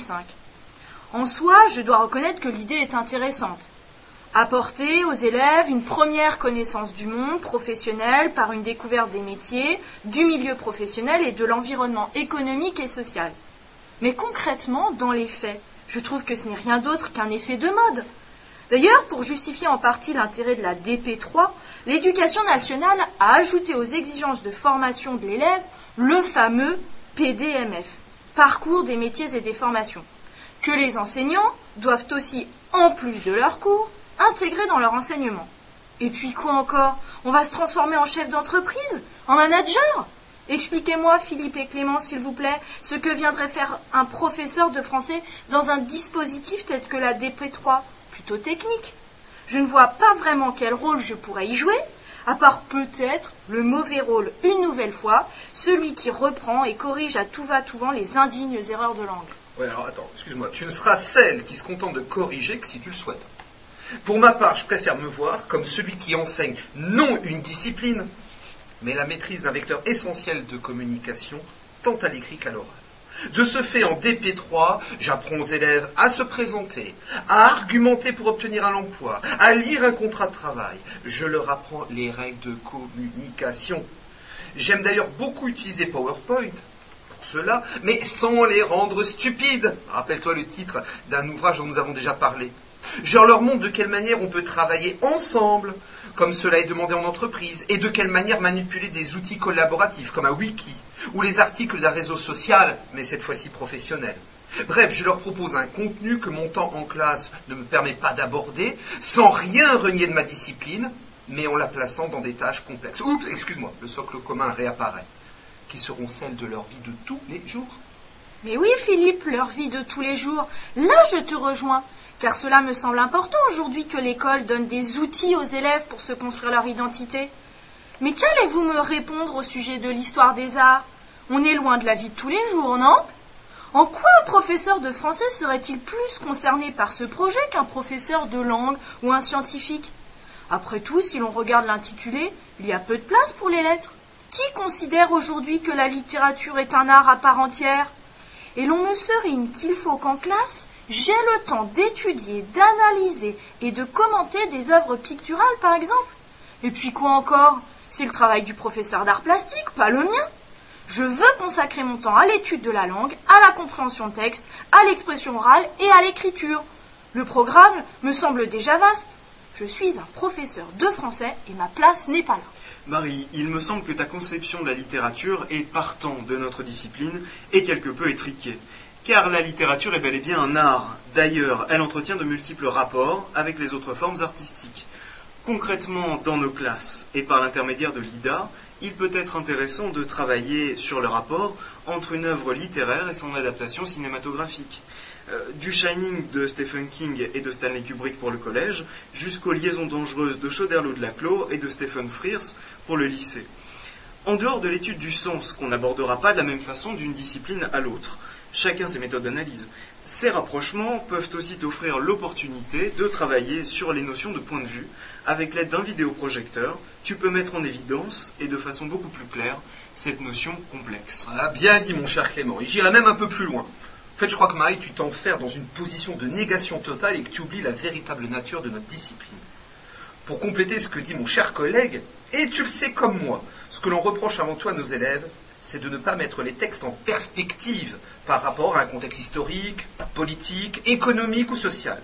En soi, je dois reconnaître que l'idée est intéressante. Apporter aux élèves une première connaissance du monde professionnel par une découverte des métiers, du milieu professionnel et de l'environnement économique et social. Mais concrètement, dans les faits, je trouve que ce n'est rien d'autre qu'un effet de mode. D'ailleurs, pour justifier en partie l'intérêt de la DP3, l'Éducation nationale a ajouté aux exigences de formation de l'élève le fameux PDMF, Parcours des métiers et des formations, que les enseignants doivent aussi, en plus de leurs cours, intégrer dans leur enseignement. Et puis quoi encore ? On va se transformer en chef d'entreprise ? En manager ? Expliquez-moi, Philippe et Clément, s'il vous plaît, ce que viendrait faire un professeur de français dans un dispositif tel que la DP3, plutôt technique. Je ne vois pas vraiment quel rôle je pourrais y jouer, à part peut-être le mauvais rôle, une nouvelle fois, celui qui reprend et corrige à tout va-tout-vent les indignes erreurs de langue. Oui, alors attends, excuse-moi, tu ne seras celle qui se contente de corriger que si tu le souhaites. Pour ma part, je préfère me voir comme celui qui enseigne non une discipline, mais la maîtrise d'un vecteur essentiel de communication, tant à l'écrit qu'à l'oral. De ce fait, en DP3, j'apprends aux élèves à se présenter, à argumenter pour obtenir un emploi, à lire un contrat de travail. Je leur apprends les règles de communication. J'aime d'ailleurs beaucoup utiliser PowerPoint pour cela, mais sans les rendre stupides. Rappelle-toi le titre d'un ouvrage dont nous avons déjà parlé. Je leur montre de quelle manière on peut travailler ensemble, comme cela est demandé en entreprise, et de quelle manière manipuler des outils collaboratifs, comme un wiki, ou les articles d'un réseau social, mais cette fois-ci professionnel. Bref, je leur propose un contenu que mon temps en classe ne me permet pas d'aborder, sans rien renier de ma discipline, mais en la plaçant dans des tâches complexes. Oups, excuse-moi, le socle commun réapparaît, qui seront celles de leur vie de tous les jours. Mais oui, Philippe, leur vie de tous les jours, là je te rejoins. Car cela me semble important aujourd'hui que l'école donne des outils aux élèves pour se construire leur identité. Mais qu'allez-vous me répondre au sujet de l'histoire des arts ? On est loin de la vie de tous les jours, non ? En quoi un professeur de français serait-il plus concerné par ce projet qu'un professeur de langue ou un scientifique ? Après tout, si l'on regarde l'intitulé, il y a peu de place pour les lettres. Qui considère aujourd'hui que la littérature est un art à part entière ? Et l'on me serine qu'il faut qu'en classe, j'ai le temps d'étudier, d'analyser et de commenter des œuvres picturales, par exemple. Et puis quoi encore ? C'est le travail du professeur d'art plastique, pas le mien. Je veux consacrer mon temps à l'étude de la langue, à la compréhension de texte, à l'expression orale et à l'écriture. Le programme me semble déjà vaste. Je suis un professeur de français et ma place n'est pas là. Marie, il me semble que ta conception de la littérature est partant de notre discipline et quelque peu étriquée. Car la littérature est bel et bien un art. D'ailleurs, elle entretient de multiples rapports avec les autres formes artistiques. Concrètement, dans nos classes et par l'intermédiaire de l'IDA, il peut être intéressant de travailler sur le rapport entre une œuvre littéraire et son adaptation cinématographique. Du Shining de Stephen King et de Stanley Kubrick pour le collège, jusqu'aux Liaisons dangereuses de Choderlos-de-Laclos et de Stephen Frears pour le lycée. En dehors de l'étude du sens, qu'on n'abordera pas de la même façon d'une discipline à l'autre, chacun ses méthodes d'analyse. Ces rapprochements peuvent aussi t'offrir l'opportunité de travailler sur les notions de point de vue. Avec l'aide d'un vidéoprojecteur, tu peux mettre en évidence, et de façon beaucoup plus claire, cette notion complexe. Voilà, bien dit mon cher Clément, et j'irai même un peu plus loin. En fait, je crois que Marie, tu t'enfermes dans une position de négation totale et que tu oublies la véritable nature de notre discipline. Pour compléter ce que dit mon cher collègue, et tu le sais comme moi, ce que l'on reproche avant tout à nos élèves, c'est de ne pas mettre les textes en perspective par rapport à un contexte historique, politique, économique ou social.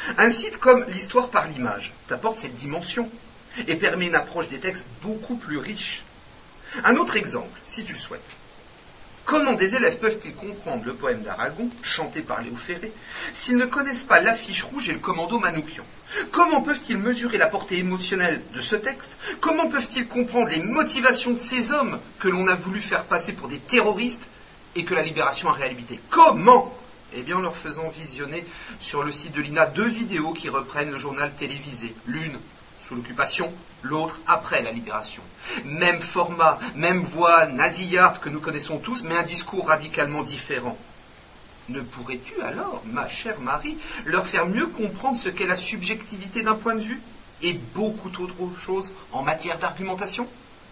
Un site comme l'Histoire par l'image t'apporte cette dimension et permet une approche des textes beaucoup plus riche. Un autre exemple, si tu le souhaites. Comment des élèves peuvent-ils comprendre le poème d'Aragon, chanté par Léo Ferré, s'ils ne connaissent pas l'affiche rouge et le commando Manoukian? Comment peuvent-ils mesurer la portée émotionnelle de ce texte? Comment peuvent-ils comprendre les motivations de ces hommes que l'on a voulu faire passer pour des terroristes et que la libération a réhabilité? Comment? Eh bien, en leur faisant visionner sur le site de l'INA 2 vidéos qui reprennent le journal télévisé. L'une sous l'occupation, l'autre après la libération. Même format, même voix nasillarde que nous connaissons tous, mais un discours radicalement différent. Ne pourrais-tu alors, ma chère Marie, leur faire mieux comprendre ce qu'est la subjectivité d'un point de vue et beaucoup d'autres choses en matière d'argumentation?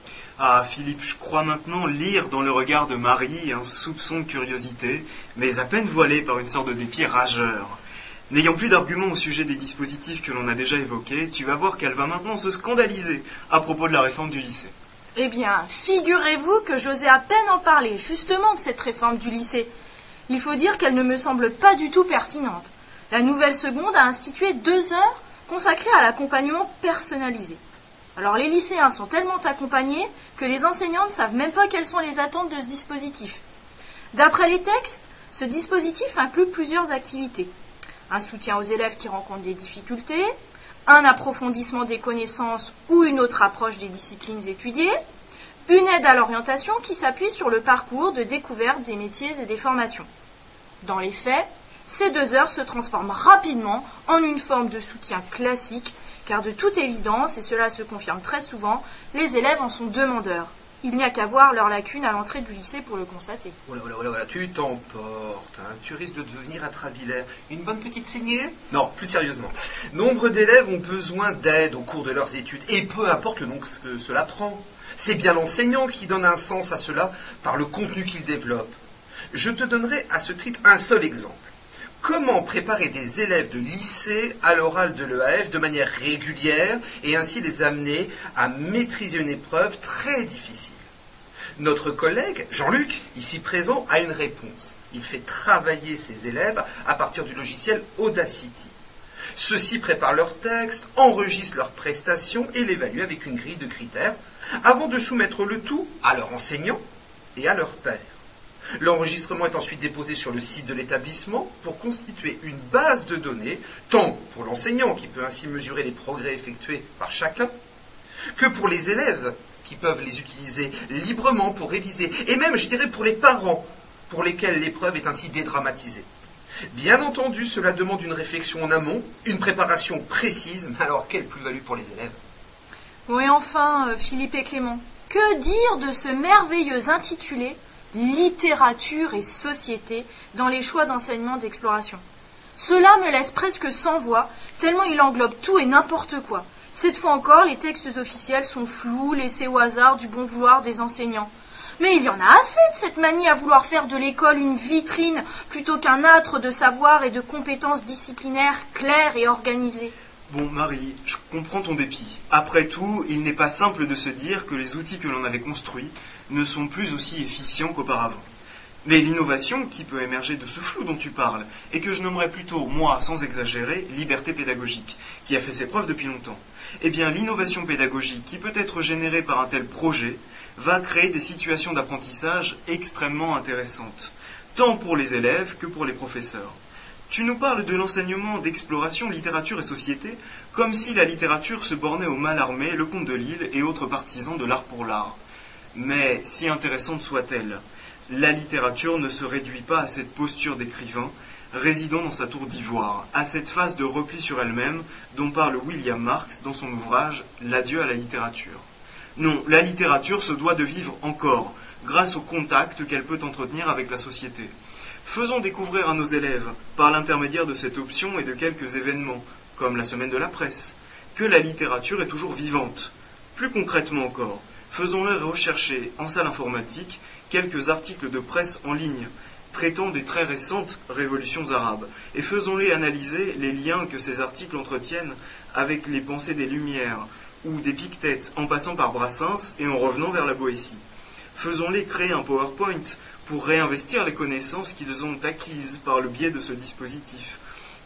Ah, Philippe, je crois maintenant lire dans le regard de Marie un soupçon de curiosité, mais à peine voilé par une sorte de dépit rageur. N'ayant plus d'arguments au sujet des dispositifs que l'on a déjà évoqués, tu vas voir qu'elle va maintenant se scandaliser à propos de la réforme du lycée. Eh bien, figurez-vous que j'osais à peine en parler, justement, de cette réforme du lycée. Il faut dire qu'elle ne me semble pas du tout pertinente. La nouvelle seconde a institué 2 heures consacrées à l'accompagnement personnalisé. Alors les lycéens sont tellement accompagnés que les enseignants ne savent même pas quelles sont les attentes de ce dispositif. D'après les textes, ce dispositif inclut plusieurs activités. Un soutien aux élèves qui rencontrent des difficultés, un approfondissement des connaissances ou une autre approche des disciplines étudiées, une aide à l'orientation qui s'appuie sur le parcours de découverte des métiers et des formations. Dans les faits, ces 2 heures se transforment rapidement en une forme de soutien classique, car de toute évidence, et cela se confirme très souvent, les élèves en sont demandeurs. Il n'y a qu'à voir leurs lacunes à l'entrée du lycée pour le constater. Voilà, tu t'emportes, hein. Tu risques de devenir atrabilaire. Une bonne petite saignée? Non, plus sérieusement. Nombre d'élèves ont besoin d'aide au cours de leurs études, et peu importe le nom que cela prend. C'est bien l'enseignant qui donne un sens à cela par le contenu qu'il développe. Je te donnerai à ce titre un seul exemple. Comment préparer des élèves de lycée à l'oral de l'EAF de manière régulière et ainsi les amener à maîtriser une épreuve très difficile? Notre collègue, Jean-Luc, ici présent, a une réponse. Il fait travailler ses élèves à partir du logiciel Audacity. Ceux-ci préparent leurs textes, enregistrent leurs prestations et l'évaluent avec une grille de critères avant de soumettre le tout à leur enseignant et à leur père. L'enregistrement est ensuite déposé sur le site de l'établissement pour constituer une base de données, tant pour l'enseignant qui peut ainsi mesurer les progrès effectués par chacun, que pour les élèves qui peuvent les utiliser librement pour réviser, et même, je dirais, pour les parents pour lesquels l'épreuve est ainsi dédramatisée. Bien entendu, cela demande une réflexion en amont, une préparation précise, mais alors quelle plus-value pour les élèves? Oui, enfin, Philippe et Clément, que dire de ce merveilleux intitulé « Littérature et société » dans les choix d'enseignement d'exploration? Cela me laisse presque sans voix, tellement il englobe tout et n'importe quoi. Cette fois encore, les textes officiels sont flous, laissés au hasard du bon vouloir des enseignants. Mais il y en a assez de cette manie à vouloir faire de l'école une vitrine plutôt qu'un âtre de savoir et de compétences disciplinaires claires et organisées. Bon, Marie, je comprends ton dépit. Après tout, il n'est pas simple de se dire que les outils que l'on avait construits ne sont plus aussi efficients qu'auparavant. Mais l'innovation qui peut émerger de ce flou dont tu parles, et que je nommerais plutôt, moi, sans exagérer, liberté pédagogique, qui a fait ses preuves depuis longtemps, eh bien, l'innovation pédagogique qui peut être générée par un tel projet va créer des situations d'apprentissage extrêmement intéressantes, tant pour les élèves que pour les professeurs. Tu nous parles de l'enseignement d'exploration, littérature et société, comme si la littérature se bornait au Mallarmé, le Comte de Lille et autres partisans de l'art pour l'art. Mais, si intéressante soit-elle, la littérature ne se réduit pas à cette posture d'écrivain, résidant dans sa tour d'ivoire, à cette phase de repli sur elle-même dont parle William Marx dans son ouvrage « L'adieu à la littérature ». Non, la littérature se doit de vivre encore, grâce au contact qu'elle peut entretenir avec la société. Faisons découvrir à nos élèves, par l'intermédiaire de cette option et de quelques événements, comme la semaine de la presse, que la littérature est toujours vivante. Plus concrètement encore, faisons-leur rechercher en salle informatique quelques articles de presse en ligne, traitant des très récentes révolutions arabes, et faisons-les analyser les liens que ces articles entretiennent avec les pensées des Lumières, ou des Pictets, en passant par Brassens et en revenant vers la Boétie. Faisons-les créer un PowerPoint pour réinvestir les connaissances qu'ils ont acquises par le biais de ce dispositif.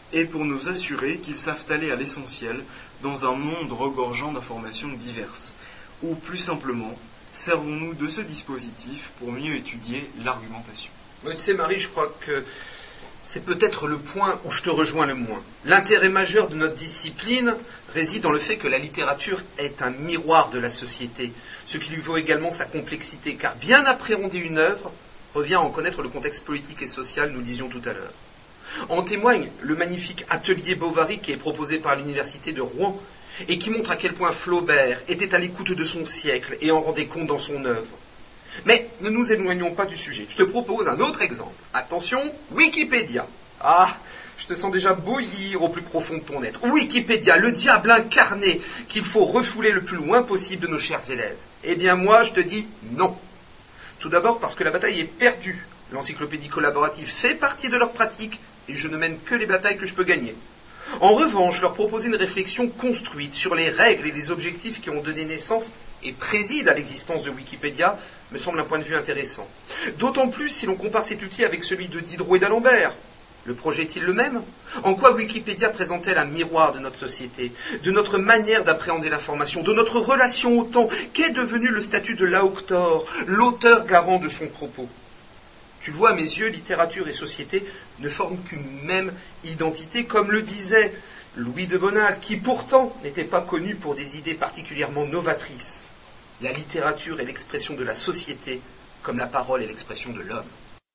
et pour nous assurer qu'ils savent aller à l'essentiel dans un monde regorgeant d'informations diverses. Ou plus simplement, servons-nous de ce dispositif pour mieux étudier l'argumentation. Tu sais, Marie, je crois que c'est peut-être le point où je te rejoins le moins. L'intérêt majeur de notre discipline réside dans le fait que la littérature est un miroir de la société, ce qui lui vaut également sa complexité, car bien appréhender une œuvre revient à en connaître le contexte politique et social, nous le disions tout à l'heure. En témoigne le magnifique atelier Bovary qui est proposé par l'université de Rouen et qui montre à quel point Flaubert était à l'écoute de son siècle et en rendait compte dans son œuvre. Mais ne nous éloignons pas du sujet. Je te propose un autre exemple. Attention, Wikipédia. Ah, je te sens déjà bouillir au plus profond de ton être. Wikipédia, le diable incarné qu'il faut refouler le plus loin possible de nos chers élèves. Eh bien moi, je te dis non. Tout d'abord parce que la bataille est perdue. L'encyclopédie collaborative fait partie de leur pratique et je ne mène que les batailles que je peux gagner. En revanche, leur proposer une réflexion construite sur les règles et les objectifs qui ont donné naissance et président à l'existence de Wikipédia me semble un point de vue intéressant. D'autant plus si l'on compare cet outil avec celui de Diderot et d'Alembert. Le projet est-il le même ? En quoi Wikipédia présente-t-elle un miroir de notre société, de notre manière d'appréhender l'information, de notre relation au temps ? Qu'est devenu le statut de l'auteur, l'auteur garant de son propos ? Tu le vois, à mes yeux, littérature et société ne forment qu'une même identité, comme le disait Louis de Bonald, qui pourtant n'était pas connu pour des idées particulièrement novatrices. La littérature est l'expression de la société, comme la parole est l'expression de l'homme.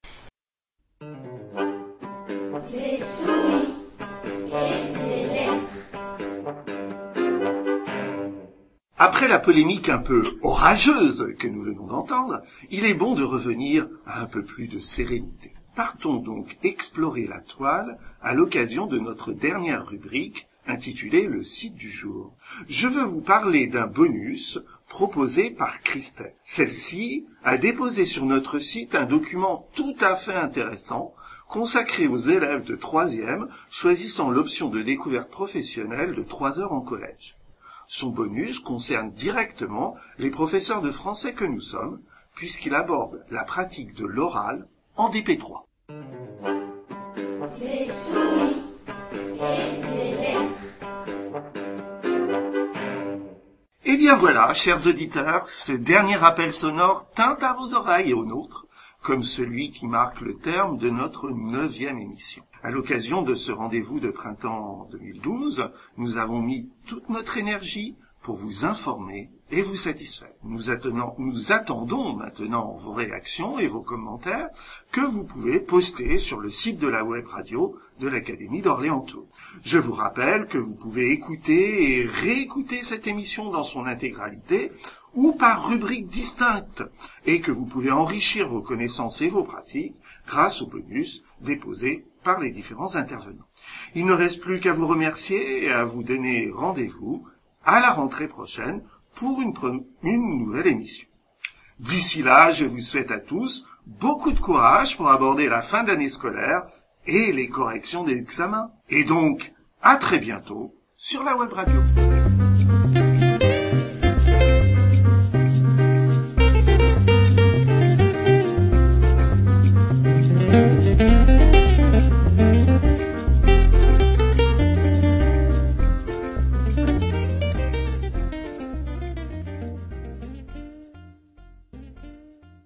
Les souris et les lettres. Après la polémique un peu orageuse que nous venons d'entendre, il est bon de revenir à un peu plus de sérénité. Partons donc explorer la toile à l'occasion de notre dernière rubrique intitulée « Le site du jour ». Je veux vous parler d'un bonus proposé par Christelle. Celle-ci a déposé sur notre site un document tout à fait intéressant consacré aux élèves de 3e choisissant l'option de découverte professionnelle de 3 heures en collège. Son bonus concerne directement les professeurs de français que nous sommes, puisqu'il aborde la pratique de l'oral en DP3. Les souris et les lettres. Eh bien voilà, chers auditeurs, ce dernier rappel sonore teinte à vos oreilles et aux nôtres, comme celui qui marque le terme de notre 9e émission. À l'occasion de ce rendez-vous de printemps 2012, nous avons mis toute notre énergie pour vous informer et vous satisfaire. Nous attendons maintenant vos réactions et vos commentaires que vous pouvez poster sur le site de la web radio de l'Académie d'Orléans-Tours. Je vous rappelle que vous pouvez écouter et réécouter cette émission dans son intégralité ou par rubrique distincte et que vous pouvez enrichir vos connaissances et vos pratiques grâce aux bonus déposés par les différents intervenants. Il ne reste plus qu'à vous remercier et à vous donner rendez-vous à la rentrée prochaine pour une nouvelle émission. D'ici là, je vous souhaite à tous beaucoup de courage pour aborder la fin d'année scolaire et les corrections des examens. Et donc, à très bientôt sur la web radio.